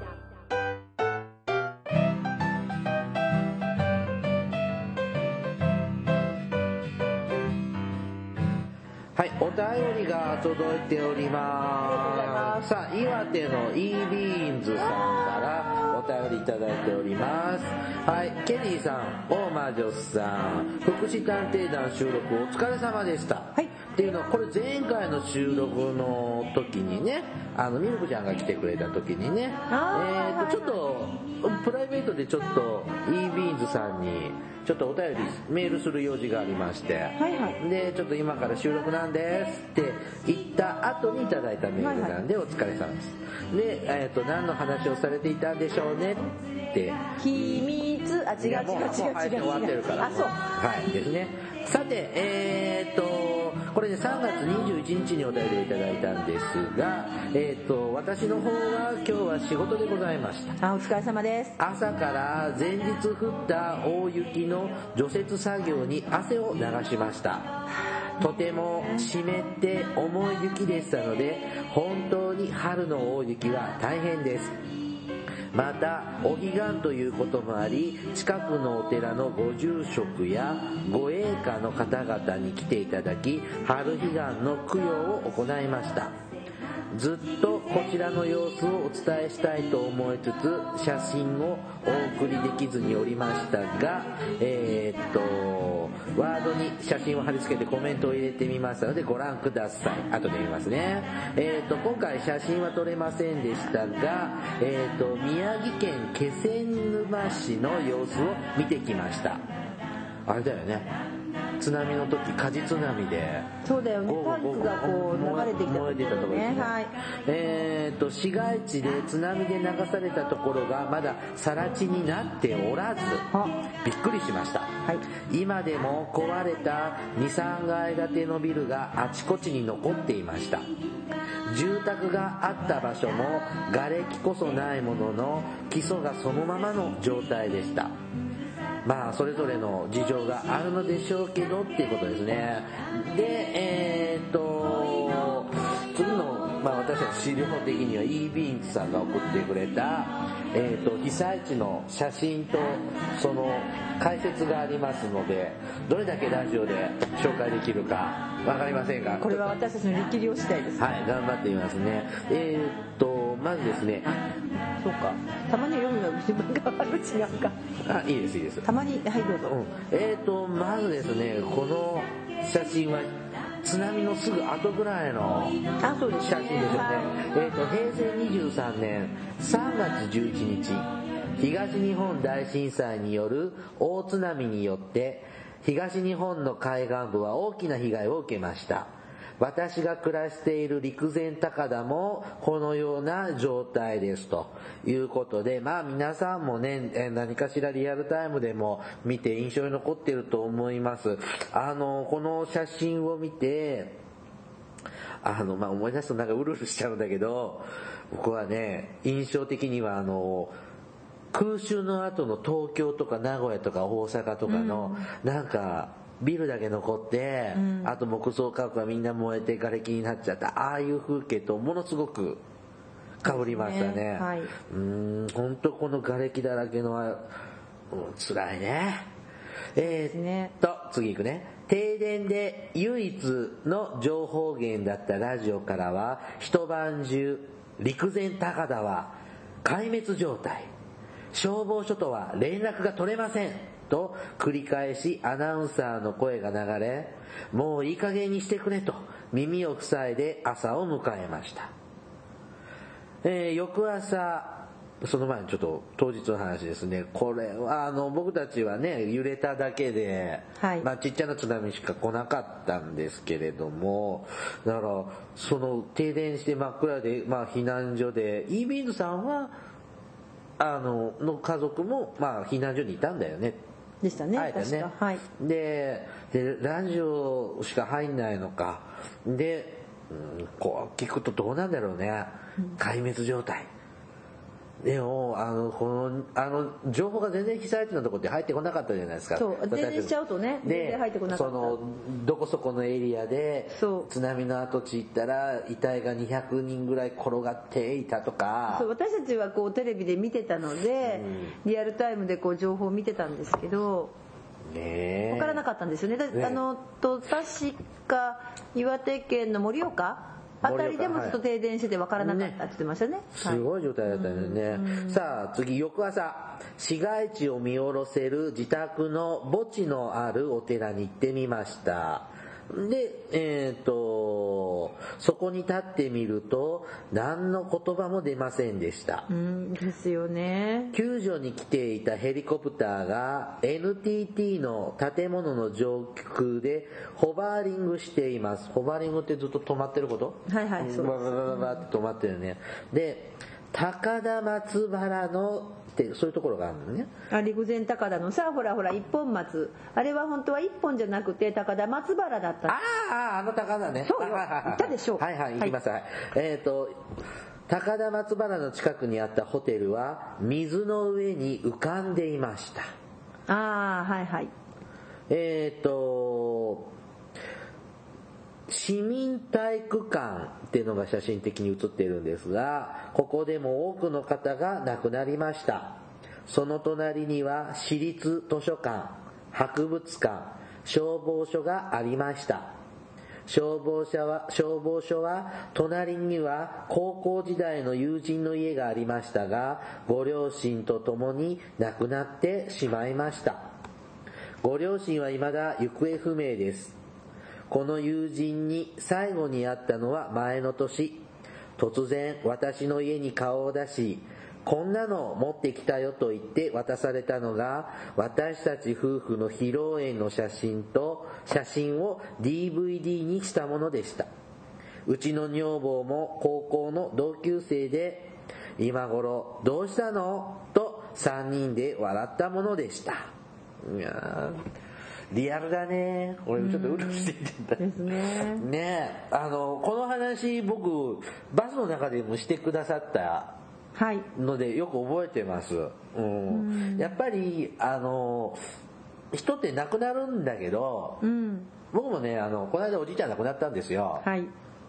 はい、お便りが届いております。さあ、岩手の イービーンズさんからお便りいただいております。はい、ケリーさん、大魔女さん、福祉探偵団収録お疲れ様でした。はい。っていうのはこれ前回の収録の時にね、あのミルクちゃんが来てくれた時にね、えーとちょっとプライベートでちょっとイービーンズさんにちょっとお便りメールする用事がありまして、はいはい、でちょっと今から収録なんですって言った後にいただいたメールなんで、はいはい、お疲れ様です。で、えーと何の話をされていたんでしょうねって秘密、あ、違う違う違う違う、もう配信終わってるから、 あ、そう、 はいですね。さて、えーとこれでさんがつにじゅういちにちにお便りをいただいたんですが、えーと私の方は今日は仕事でございました。 あ、お疲れ様です。 朝から前日降った大雪の除雪作業に汗を流しました。とても湿って重い雪でしたので、本当に春の大雪は大変です。またお彼岸ということもあり、近くのお寺のご住職やご栄華の方々に来ていただき、春彼岸の供養を行いました。ずっとこちらの様子をお伝えしたいと思いつつ写真をお送りできずにおりましたが、えー、っとワードに写真を貼り付けてコメントを入れてみましたのでご覧ください。後で見ますね。えー、っと今回写真は撮れませんでしたが、えー、っと宮城県気仙沼市の様子を見てきました。あれだよね、津波の時、火事津波で、 そうだよね、タンクがこう流れてきたところね、はい、 えーと市街地で津波で流されたところがまだ更地になっておらず、びっくりしました、はい、今でも壊れたに、さんがい建てのビルがあちこちに残っていました。住宅があった場所も瓦礫こそないものの基礎がそのままの状態でした。まあそれぞれの事情があるのでしょうけどっていうことですね。で、えー、っと次のまあ、私たち資料的には e ビーンズさんが送ってくれた、えー、と被災地の写真とその解説がありますので、どれだけラジオで紹介できるか分かりませんが、 これは私たちの力量次第です。 はい、頑張ってみますね。えー、っとまずですね、 そうか、たまに読むのが自分が悪違うか。 あ、いいですいいです。 たまに、はいどうぞ。 うん、えー、っとまずですね、この写真は津波のすぐ後ぐらいの写真ですよね。えー、と平成にじゅうさんねんさんがつじゅういちにち、東日本大震災による大津波によって東日本の海岸部は大きな被害を受けました。私が暮らしている陸前高田もこのような状態ですということで、まあ皆さんもね、何かしらリアルタイムでも見て印象に残っていると思います。あのこの写真を見て、あのまあ思い出すとなんかうるうるしちゃうんだけど、僕はね印象的にはあの空襲の後の東京とか名古屋とか大阪とかの、うん、なんかビルだけ残って、うん、あと木造家屋がみんな燃えて瓦礫になっちゃった、ああいう風景とものすごく被りましたね。ね、はい、うーん、本当この瓦礫だらけの、うん、辛いね。えー、っと次行くね。停電で唯一の情報源だったラジオからは一晩中陸前高田は壊滅状態、消防署とは連絡が取れませんと繰り返しアナウンサーの声が流れ、もういい加減にしてくれと耳を塞いで朝を迎えました。えー、翌朝、その前にちょっと当日の話ですね。これはあの僕たちはね揺れただけで、はい、まあちっちゃな津波しか来なかったんですけれども、だからその停電して真っ暗で、まあ避難所で e ビーズさんはあのの家族もまあ避難所にいたんだよね。 でしたね。 確か、はい、で, でラジオしか入んないのかで、うん、こう聞くとどうなんだろうね、うん、壊滅状態でもあのこのあの情報が全然被災地のところって入ってこなかったじゃないですか。 そう全然しちゃうとね、全然入ってこなかった。 そのどこそこのエリアで津波の跡地行ったら遺体がにひゃくにんぐらい転がっていたとか、 そう私たちはこうテレビで見てたので、うん、リアルタイムでこう情報を見てたんですけど、ね、分からなかったんですよね。ね、あのと確か岩手県の盛岡あたりでもちょっと停電してて分からなかったって言ってましたね。ね、 すごい状態だったんですね。うん、さあ次、翌朝市街地を見下ろせる自宅の墓地のあるお寺に行ってみました。で、えーと、そこに立ってみると何の言葉も出ませんでした。 うんですよね。 救助に来ていたヘリコプターが エヌティーティー の建物の上空でホバーリングしています。ホバーリングってずっと止まってること？ はいはい、そうです。 バババババって止まってるね。で、高田松原のってそういうところがあるのね。 あ、陸前高田のさ、ほらほら一本松、あれは本当は一本じゃなくて高田松原だった。 ああ、あの高田ね。 そうよ。言ったでしょう。 はいはい、行きます。はい、えっと高田松原の近くにあったホテルは水の上に浮かんでいました。 ああ、はいはい。 えっと市民体育館っていうのが写真的に写っているんですが、ここでも多くの方が亡くなりました。その隣には私立図書館、博物館、消防署がありました。消防車は、消防署は隣には高校時代の友人の家がありましたが、ご両親と共に亡くなってしまいました。ご両親は未だ行方不明です。この友人に最後に会ったのは前の年。突然私の家に顔を出し、こんなの持ってきたよと言って渡されたのが、私たち夫婦の披露宴の写真と写真を ディーブイディー にしたものでした。うちの女房も高校の同級生で、今頃どうしたのとさんにんで笑ったものでした。いやーリアルだね。俺ちょっとうるしていてたですね。 ねえ、あのこの話僕バスの中でもしてくださったのでよく覚えてます。うん、うんやっぱりあの人って亡くなるんだけど、うん、僕もねあのこの間おじいちゃん亡くなったんですよ。はい。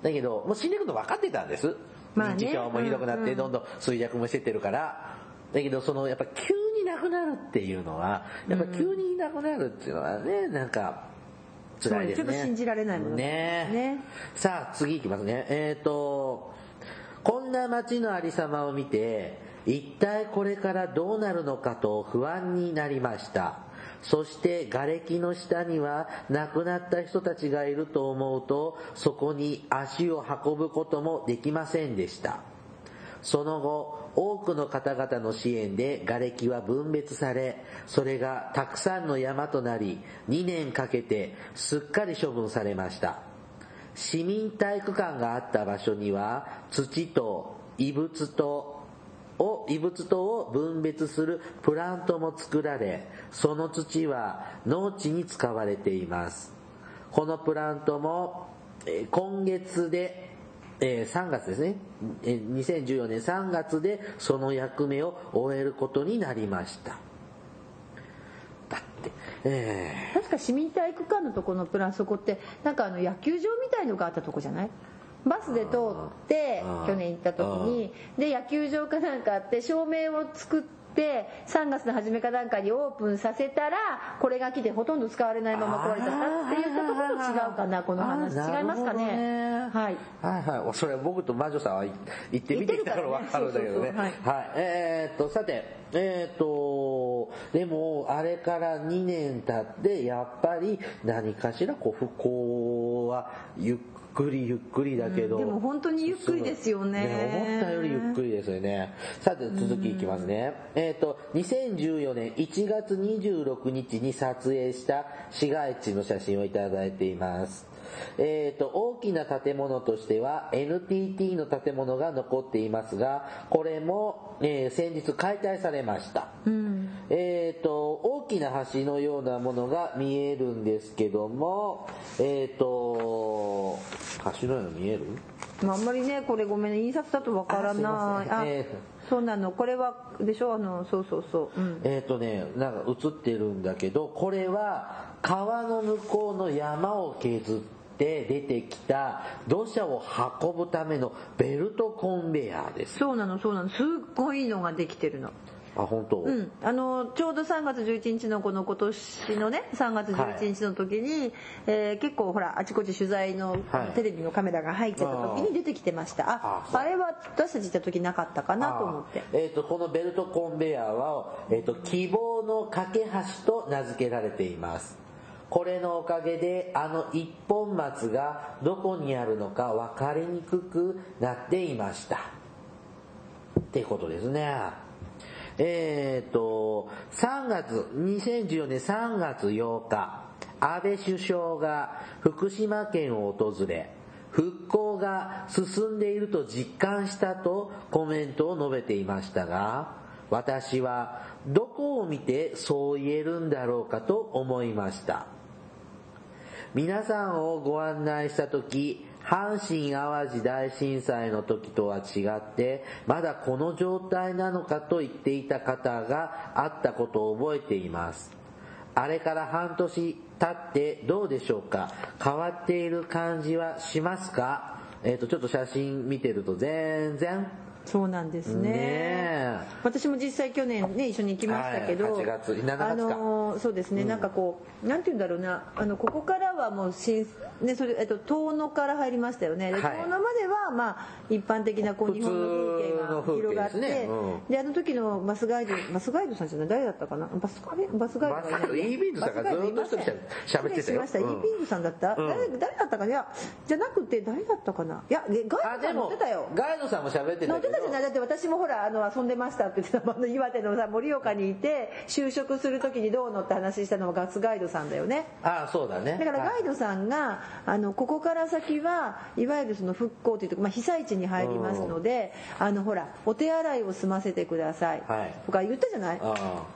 だけどもう死んでいくの分かってたんです、 まあね、 認知症もひどくなってどんどん衰弱もしてってるから、だけどそのやっぱ急に亡くなるっていうのはやっぱ急に亡くなるっていうのはね、なんか辛いですね。 ちょっと信じられないものね。 ね。 さあ次いきますね。えっとこんな街のありさまを見て一体これからどうなるのかと不安になりました。そして瓦礫の下には亡くなった人たちがいると思うと、そこに足を運ぶこともできませんでした。その後、多くの方々の支援で瓦礫は分別され、それがたくさんの山となり、にねんかけてすっかり処分されました。市民体育館があった場所には、土と異物とを異物とを分別するプラントも作られ、その土は農地に使われています。このプラントも今月でさんがつですね、にせんじゅうよねんさんがつでその役目を終えることになりました。だって、えー、 確か市民体育館のところのプラン、そこってなんかあの野球場みたいのがあったとこじゃない？バスで通って去年行った時にで野球場かなんかあって照明を作ってさんがつの初めかなんかにオープンさせたらこれが来てほとんど使われないまま壊れちゃったって言ったところと違うかな、この話。違いますかね。はいはいはい。それ僕と魔女さんは行ってみてきたから分かるんだけどね。はい。えー、っとさてえー、っとでもあれからにねん経ってやっぱり何かしらこう復興はゆっゆっくりゆっくりだけど、 うん、でも本当にゆっくりですよ ね, ね思ったよりゆっくりですよね。さて続きいきますね。えっとにせんじゅうよねんいちがつにじゅうろくにちに撮影した市街地の写真をいただいています。えっと大きな建物としては エヌティーティー の建物が残っていますが、これも、えー、先日解体されました。うん、えっと大きな橋のようなものが見えるんですけども、えっと橋のような見える？ あんまりねこれごめんね印刷だとわからない。あ、えー、そうなの、これはでしょ、あのそうそうそう、うん、 えっとねなんか映ってるんだけど、これは川の向こうの山を削って出てきた土砂を運ぶためのベルトコンベヤーです。 そうなのそうなの、すっごいのができてるの。 あ、本当。 うん、あのちょうどさんがつじゅういちにちのこの今年のねさんがつじゅういちにちの時に、はい、えー、結構ほらあちこち取材の、はい、テレビのカメラが入ってた時に出てきてました。ああ、あれは私たち行った時なかったかなと思って。 えー、とこのベルトコンベヤーは、えー、と希望の架け橋と名付けられています。これのおかげであの一本松がどこにあるのか分かりにくくなっていましたってことですね。えーとさんがつにせんじゅうよねんさんがつようか、安倍首相が福島県を訪れ復興が進んでいると実感したとコメントを述べていましたが、私はどこを見てそう言えるんだろうかと思いました。皆さんをご案内した時、阪神淡路大震災の時とは違ってまだこの状態なのかと言っていた方があったことを覚えています。あれから半年経ってどうでしょうか。変わっている感じはしますか。えーとちょっと写真見てると全然そうなんですね。ね、私も実際去年ね一緒に行きましたけど、 はちがつしちがつか、 あのそうですね、うん、なんかこうなんて言うんだろうな、あのここからはもう新ねそれえっと遠野から入りましたよね。で、はい、遠野まではまあ一般的なこう日本の風景が広がって、ね、うん、であの時のバスガイドバスガイドさんじゃない誰だったかな、バスガイドバスガイドバスガイドイービングさんがずっと一人喋ってたよ。 しました。イービングさんだった、うん、誰誰だったかね、いやじゃなくて誰だったかな、いやガイドさん乗ってたよ。 ガイドさんも喋ってたけど乗ってたじゃない。だって私もほらあの遊んでましたって言ってた、岩手のさ盛岡にいて就職する時にどうのって話したのはガスガイドさんだよね。 ああそうだね。 だからガイドさんがあのここから先はいわゆるその復興というと、まあ、被災地に入りますので、あのほらお手洗いを済ませてください、はい、とか言ったじゃない。あ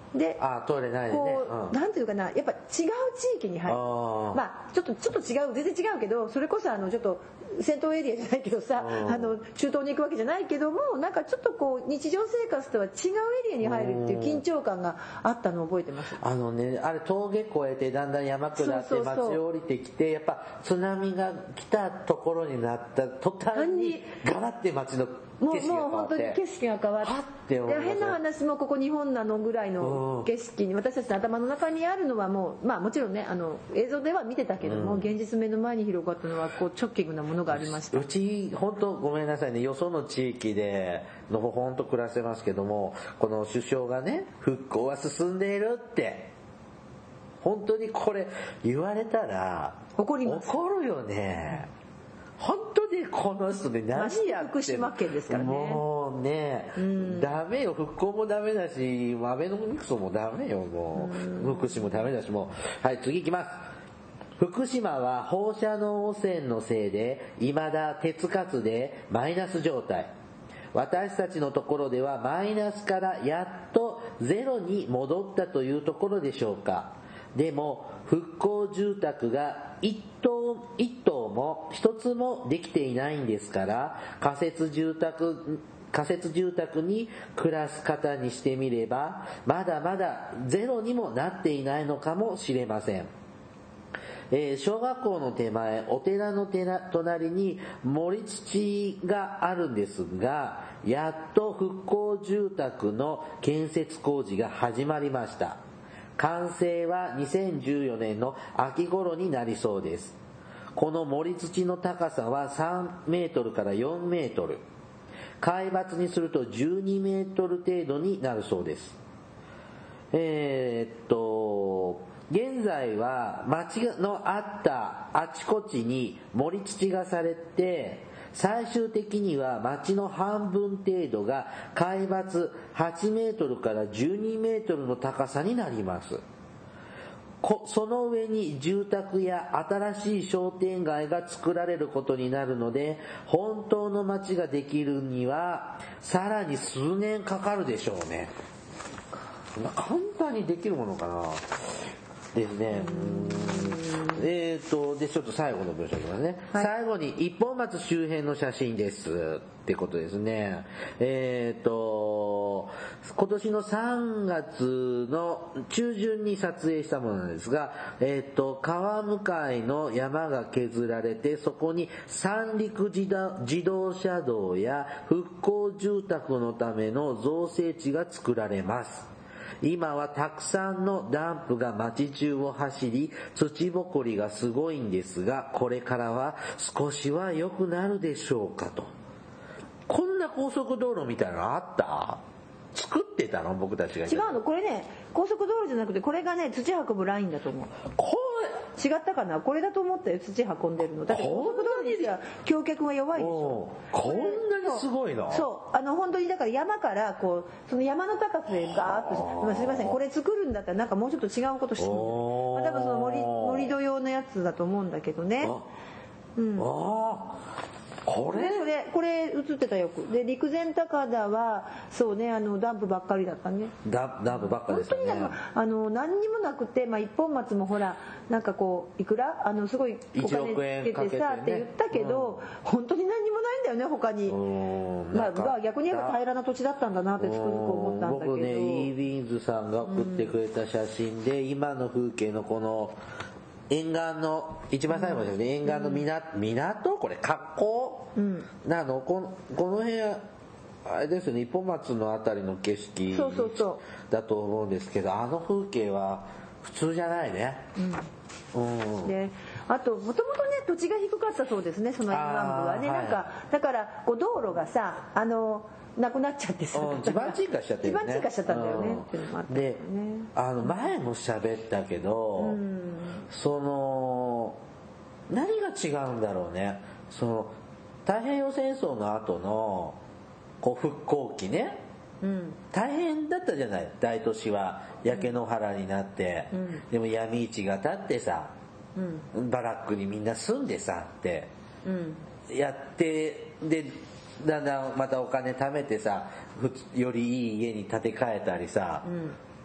であトイレないでね、 こう、 うん、 なんていうかな、やっぱ違う地域に入る。まあちょっとちょっと違う、全然違うけど、それこそあのちょっと戦闘エリアじゃないけどさ、あの中東に行くわけじゃないけども、なんかちょっとこう日常生活とは違うエリアに入るっていう緊張感があったのを覚えてます。 あのね、あれ峠越えてだんだん山下って街を降りてきて、やっぱ津波が来たところになった途端にガラッて街のもう景色が変わって、 もう本当に景色が変わって、いや変な話もここ日本なのぐらいの景色に私たちの頭の中にあるのはもう、まあもちろんね、あの映像では見てたけども、うん、現実目の前に広がったのはこうショッキングなものがありました。 うち本当ごめんなさいね、よその地域でのほほんと暮らせますけども、この首相がね、復興は進んでいるって本当にこれ言われたら怒ります。 怒るよね。本当にこの人で何やって福島県ですからね。 もうね、うん、ダメよ、復興もダメだし、アベノミクスもダメよ、もう、うん、福祉もダメだし、もう。はい、次行きます。福島は放射能汚染のせいで、未だ鉄活でマイナス状態。私たちのところではマイナスからやっとゼロに戻ったというところでしょうか。でも復興住宅が一棟一棟も一つもできていないんですから、仮設住宅仮設住宅に暮らす方にしてみればまだまだゼロにもなっていないのかもしれません。えー、小学校の手前、お寺の隣に盛り土があるんですが、やっと復興住宅の建設工事が始まりました。完成はにせんじゅうよねんの秋頃になりそうです。この盛り土の高さはさんメートルからよんメートル。海抜にするとじゅうにメートル程度になるそうです。えー、っと、現在は町のあったあちこちに盛り土がされて、最終的には町の半分程度が海抜はちメートルからじゅうにメートルの高さになります。その上に住宅や新しい商店街が作られることになるので、本当の町ができるにはさらに数年かかるでしょうね。簡単にできるものかなですね。えーと、で、ちょっと最後の文章ですね。はい、最後に、一本松周辺の写真です。ってことですね。えーと、今年のさんがつの中旬に撮影したものなんですが、えーと、川向かいの山が削られて、そこに三陸自動車道や復興住宅のための造成地が作られます。今はたくさんのダンプが街中を走り、土ぼこりがすごいんですが、これからは少しは良くなるでしょうかと。こんな高速道路みたいなのあった？作ってたの？僕たちが。 違うの、これね、高速道路じゃなくて、これがね、土運ぶラインだと思う。 これ違ったかな、これだと思ったよ、土運んでるの。だって高速道路にしては橋脚が弱いでしょ。 こんなにすごいな。 そう、あの本当にだから山からこうその山の高さでガーッと、すみません、これ作るんだったらなんかもうちょっと違うことしてるんだよ。まあ、多分その森森土用のやつだと思うんだけどね。うん。あこれこれこれ映ってたよく。で陸前高田はそうね、あのダンプばっかりだったね。 ダ, ダンプばっかりですね。 本当になんかあの何にもなくて、まあ一本松もほらなんかこういくらあのすごいお金つけてさって言ったけど、うん、本当に何にもないんだよね他に。まあ逆に言えば平らな土地だったんだなってつくづく思ったんだけど。 僕ね、イービーンズさんが送ってくれた写真で、うん、今の風景のこの沿岸の一番最後ですね、沿岸の港、港これ河口、うん、なのこのこの辺あれですよね、一本松のあたりの景色だと思うんですけど、あの風景は普通じゃないね。うん。うん、で、 あともともとね土地が低かったそうですね、その沿岸部はね、なんか、はい、だからこう道路がさあのなくなっちゃってさ、 地盤沈下しちゃってるね。 地盤沈下しちゃったんだよね。 うん、で、あの前も喋ったけど、うん、その何が違うんだろうね。その太平洋戦争の後のこう復興期ね、うん、大変だったじゃない。大都市は焼け野原になって、うん、でも闇市が立ってさ、うん、バラックにみんな住んでさって、うん、やってで。だんだんまたお金貯めてさ、よりいい家に建て替えたりさ、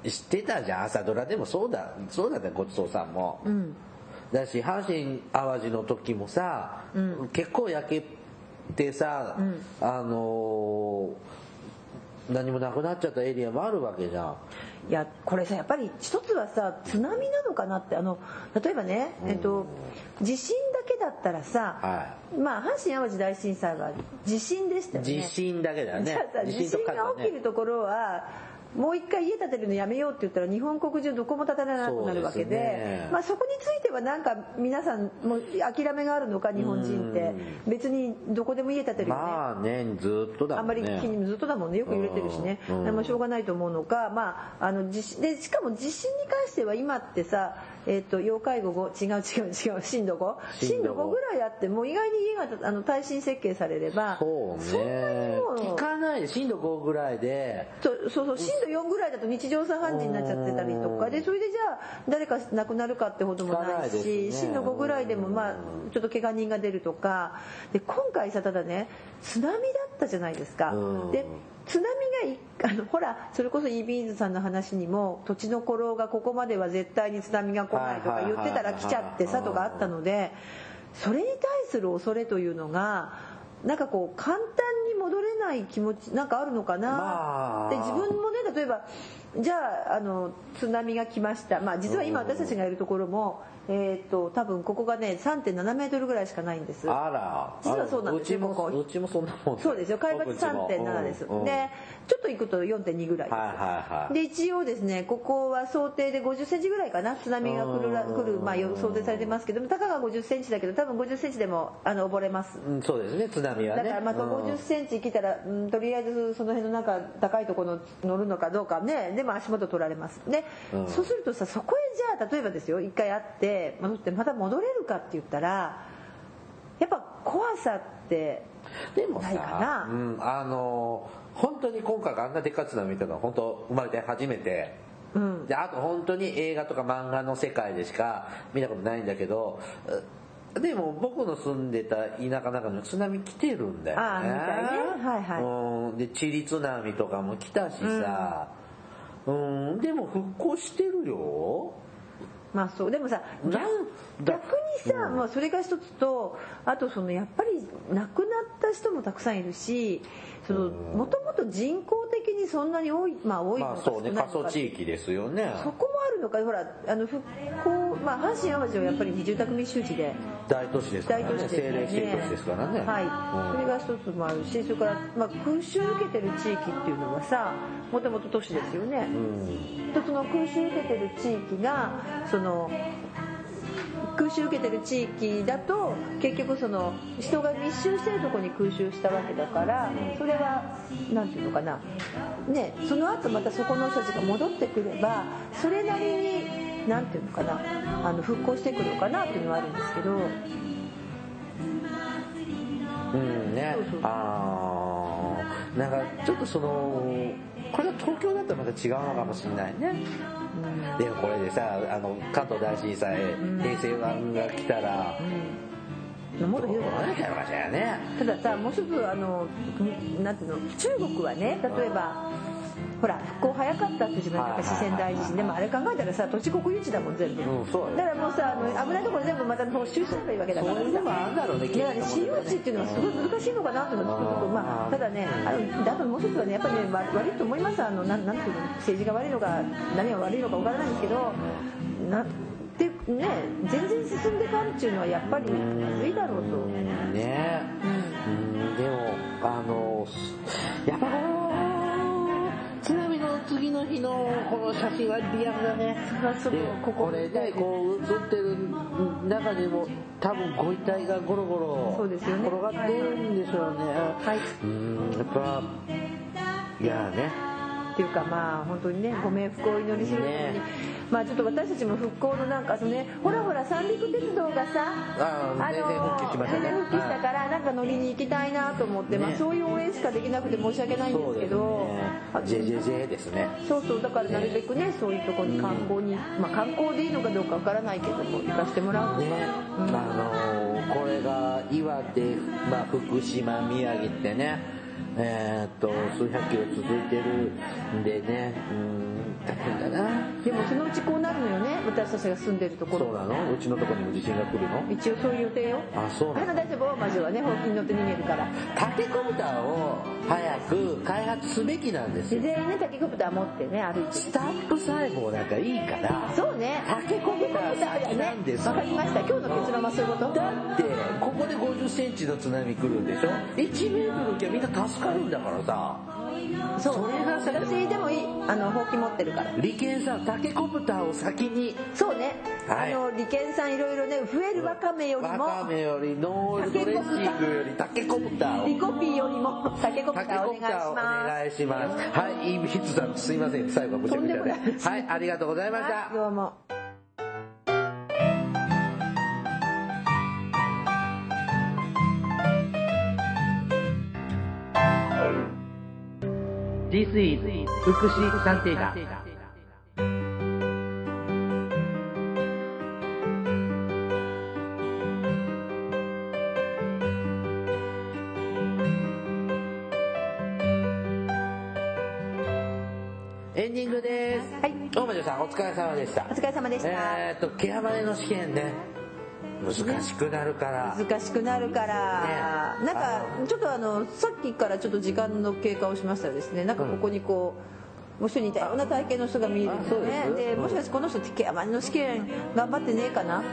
知ってたじゃん、朝ドラでもそうだそうだったよ、ごちそうさんも、うん、だし阪神・淡路の時もさ、うん、結構焼けてさ、うん、あのー、何もなくなっちゃったエリアもあるわけじゃん。 いやこれさやっぱり一つはさ津波なのかなって、あの例えばね、えっと、地震だけだったらさ、はい、まあ阪神・淡路大震災は地震でしたよね。 地震だけだね。 じゃあさ、地震が起きるところはもう一回家建てるのやめようって言ったら日本国中どこも建てられなくなるわけ で, で、ね、まあ、そこについてはなんか皆さんも諦めがあるのか、日本人って別にどこでも家建てるよね。 まあね、ずっとだもんね。 あんまり気にずっとだもんね、よく揺れてるしね、まあ、しょうがないと思うのか、まあ、あの地震で、しかも地震に関しては今ってさ、えー、と要介護ご違う違う違う震度ご震度ごぐらいあってもう意外に家があの耐震設計されればそうね、そんなにもう聞かないで震度ごぐらいでそうそうそう、震度よんぐらいだと日常茶飯事になっちゃってたりとかで、それでじゃあ誰か亡くなるかってほどもないし、ね、震度ごぐらいでもまあちょっと怪我人が出るとかで、今回さただね津波だったじゃないですか。で津波があのほらそれこそイービーズさんの話にも土地の古老がここまでは絶対に津波が来ないとか言ってたら来ちゃってさとかあったので、それに対する恐れというのがなんかこう簡単に戻れない気持ちなんかあるのかなって、自分もね例えばじゃあ、あの津波が来ました、まあ、実は今私たちがいるところも、えー、と多分ここがね さんてんななメートルぐらいしかないんです。 あら実はそうなんですよ。 うちも、うちもそんなもんそうですよ、海抜 さんてんなな です、うん、でちょっと行くと よんてんに ぐらいです、はいはいはい、で一応ですねここは想定でごじゅっセンチぐらいかな津波が来る、来る、まあ、想定されてますけど、たかがごじゅっセンチだけど多分ごじゅっセンチでもあの溺れます、 うん、そうですね、津波はね。 だからまあごじゅっセンチ来たら、うん、とりあえずその辺のなんか高いところ乗るのかどうかね、でも足元取られますで、うん、そうするとさ、そこへじゃあ例えばですよ一回会って戻ってまた戻れるかって言ったらやっぱ怖さってないかな。 でもさ、うん、あの本当に今回あんなでっかい津波見たのは本当生まれて初めて、うん、であと本当に映画とか漫画の世界でしか見たことないんだけど、でも僕の住んでた田舎の中に津波来てるんだよね。 ああみたいね、はいはい、 うん、でチリ津波とかも来たしさ、うん、うん、でも復興してるよ。 まあそうでもさ 逆, 逆にさ、うん、まあ、それが一つと、あとそのやっぱり亡くなった人もたくさんいるし、もともと人口的にそんなに多い、まあ多いのか少ないのか、 まあそうね、過疎地域ですよね。 そこもあるのか、ほらあの復興、まあ阪神淡路はやっぱり住宅密集地で大都市ですからね、 大都市ですね、 政令指定都市ですからね、 はい、うん、それが一つもあるし、それから、まあ、空襲受けてる地域っていうのはさ、もともと都市ですよね、うん、とその空襲受けてる地域がその空襲受けてる地域だと結局その人が密集してるところに空襲したわけだから、それはなんていうのかな、ね、その後またそこの人たちが戻ってくればそれなりになんていうのかな、あの復興してくるのかなっていうのはあるんですけど、 うんね、そうそう、あー、なんかちょっとそのこれは東京だったらまた違うのかもしれないね、うん、でもこれでさ、あの関東大震災、うん、平成版が来たら、 うん、もっとひどくなるかしらね。 たださ、もう一つあのなんていうの、中国はね、例えばほら復興早かったって自分なんか四川大地震でもあれ考えたらさ、土地国有地だもん全部、うん、そうだからもうさ、あの危ないところ全部また収集すればいいわけだからさ、そういうのもあるんだろうね。だからね、私有地っていうのはすごい難しいのかなっていうのはつくづく、まあただね、あのあともう一つはね、やっぱりね悪いと思います。あのなんなんていうの、政治が悪いのか何が悪いのか分からないんですけど、なでね、全然進んでかんっていうのはやっぱりまずいだろうとね、うん、でもあのやっぱこの津波の次の日のこの写真はリアルだね。でこれでこう写ってる中でも多分ご遺体がゴロゴロ転がってるんでしょうね。はい、うん、やっぱいやねっていうか、まあ本当にね、ご冥福をお祈りするのに、ね、まあちょっと私たちも復興のなんかそのね、ほらほら三陸鉄道がさ、 ああ、全然復帰しましたね。 全然復帰したからなんか乗りに行きたいなと思って、ね、まあそういう応援しかできなくて申し訳ないんですけど、 ジェジェジェですね。 そうそう、だからなるべくね、そういうところに観光に、まあ観光でいいのかどうかわからないけども行かしてもらうとか、ね、 うん、あのこれが岩手、まあ福島、宮城ってね。えー、っと数百キロ続いてるんでね、 たくんだな。 でもそのうちこうなるのよね、私たちが住んでるところ。 そうなの？うちのところにも地震が来るの？ 一応そういう予定よ。 あ、そうなの？ 大丈夫、魔女はね、ほうきに乗って逃げるから。 タケコプターを早く開発すべきなんですよ。 自然にね、タケコプター持ってね、歩いて。 スタップ細胞なんかいいから。 そうね。 タケコプター先なんですよ。 わかりました。今日の結論はそういうこと？ だってここでごじゅっセンチの津波来るんでしょ。いちメートルきゃみんな助かるんだからさ。 そう、 それがさ、 私でもいい、あのほうき持ってるから。 利権さん、タケコプターを先に。 そうね、 はい、 あの利権さんいろいろね、増えるわかめよりも、 わかめよりノールドレッシングよりタケコプターを、 リコピーよりもタケコプターをお願いします。 お願いします。はい、イーヒッツさん、すいません、最後はむちゃくちゃで、はい、ありがとうございました。 はい、どうも。 This is 福祉探偵団。エンディングです。はい。大魔女さん、お疲れ様でした。 お疲れ様でした。 えーっと、ケアマネの試験ね。難しくなるから、 難しくなるから、ね、なんかちょっとあのさっきからちょっと時間の経過をしましたらですね、なんかここにこう、もう一緒に似たような体型の人が見えるんですね。で, でもしかしてこの人ケアマネの試験頑張ってねえかな。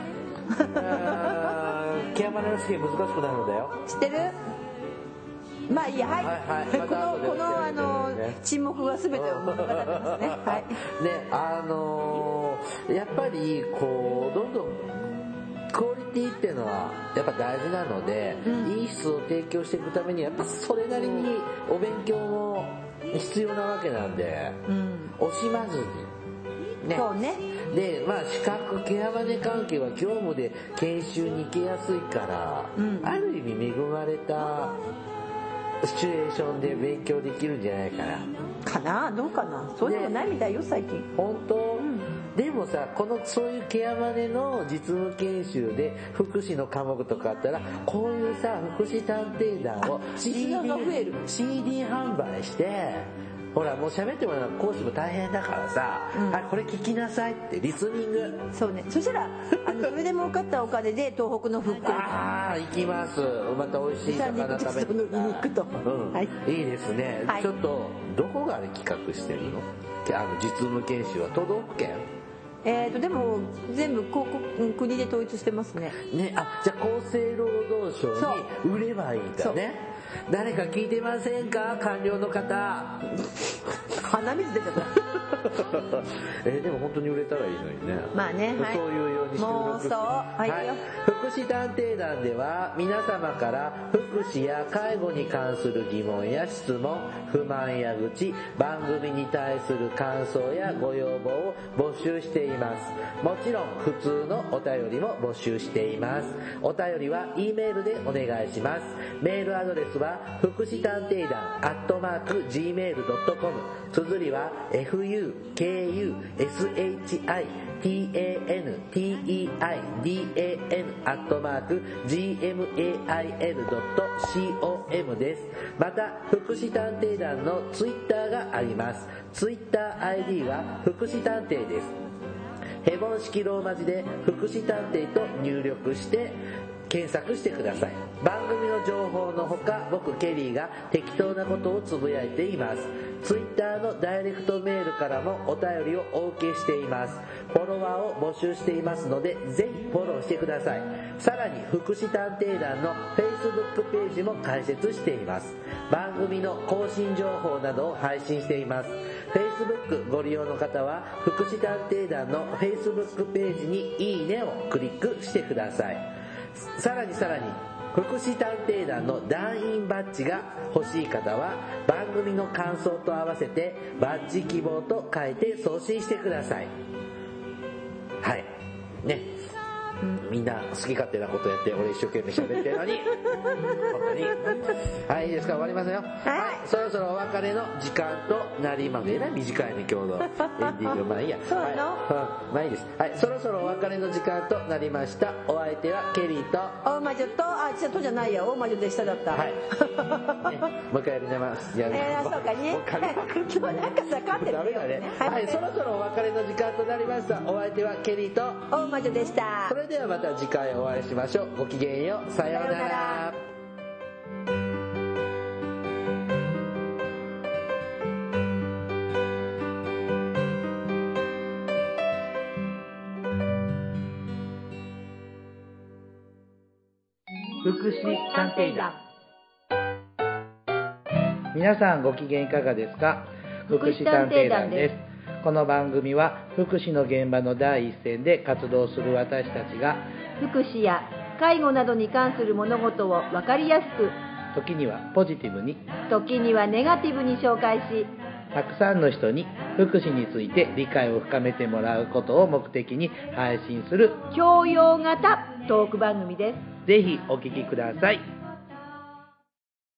ケアマネの試験難しくなるんだよ。 知ってる？まあいいや、はい、はいはい、このこのあの沈黙が全てを物語ってますね。はい。 ね、あのー、やっぱりこうどんどんクオリティっていうのはやっぱ大事なので、うん、いい質を提供していくためにやっぱそれなりにお勉強も必要なわけなんで、うん、惜しまずにね。 そうね。 で、まあ資格ケアマネ関係は業務で研修に行けやすいから、うん、ある意味恵まれたシチュエーションで勉強できるんじゃないかな。 かな？どうかな？そういうのないみたいよ最近。 本当？うん、でもさ、このそういうケアマネの実務研修で福祉の科目とかあったら、こういうさ福祉探偵団を シーディー, シーディー 販売して、ほらもう喋ってもらう講師も大変だからさ、うん、あこれ聞きなさいってリスニング。 そうね。そしたらあのそれで儲かったお金で東北の復興。 ああ行きます。また美味しい魚食べに行くと。 うん、はい、いいですね。はい、ちょっとどこがあれ企画してるの？あの実務研修は都道府県？ えーとでも全部ここ国で統一してますね。 ね、あ、じゃあ厚生労働省に売ればいいんだね。誰か聞いてませんか？官僚の方。 鼻水出ちゃった。 えー、でも本当に売れたらいいのにね。 まあね、はい、 そういうように収録。 妄想、はい、はい、 福祉探偵団では皆様から福祉や介護に関する疑問や質問、不満や愚痴、番組に対する感想やご要望を募集しています。もちろん普通のお便りも募集しています。お便りは E メールでお願いします。メールアドレスは福祉探偵団アットマーク ジーメールドットコム、 綴りは エフユーケーユーエスエイチアイティーエーエヌティーイーアイディーエーエヌ アットマーク ジーエムエーアイエルドットコム です。また福祉探偵団のツイッターがあります。ツイッター アイディー は福祉探偵です。ヘボン式ローマ字で福祉探偵と入力して検索してください。番組の情報のほか、僕ケリーが適当なことをつぶやいています。ツイッターのダイレクトメールからもお便りをお受けしています。フォロワーを募集していますので、ぜひフォローしてください。さらに福祉探偵団の Facebook ページも開設しています。番組の更新情報などを配信しています。Facebook ご利用の方は福祉探偵団の Facebook ページにいいねをクリックしてください。さらにさらに福祉探偵団の団員バッジが欲しい方は番組の感想と合わせてバッジ希望と書いて送信してください。はいね、 みんな好き勝手なことやって俺一生懸命喋ってるのに本当にはい、いいですか、終わりますよ。はい、そろそろお別れの時間となります。えらい短いね今日のエンディング。まあいいや、 そうなの、 はい、まあいいです。はい、そろそろお別れの時間となりました。お相手はケリーと大魔女と、あ、ちょっとじゃないや、大魔女でしただった。 はい、ね、もう一回やりますやる、 えー、そうかね今日なんかさ勝ってるダメだね。はい、そろそろお別れの時間となりました。お相手はケリーと大魔女でした。 それではまた次回お会いしましょう。ごきげんよう。さようなら。福祉探偵団。皆さんご機嫌いかがですか？福祉探偵団です。この番組は福祉の現場の第一線で活動する私たちが福祉や介護などに関する物事を分かりやすく、 時にはポジティブに、 時にはネガティブに紹介し、 たくさんの人に福祉について理解を深めてもらうことを目的に配信する教養型トーク番組です。 ぜひお聞きください。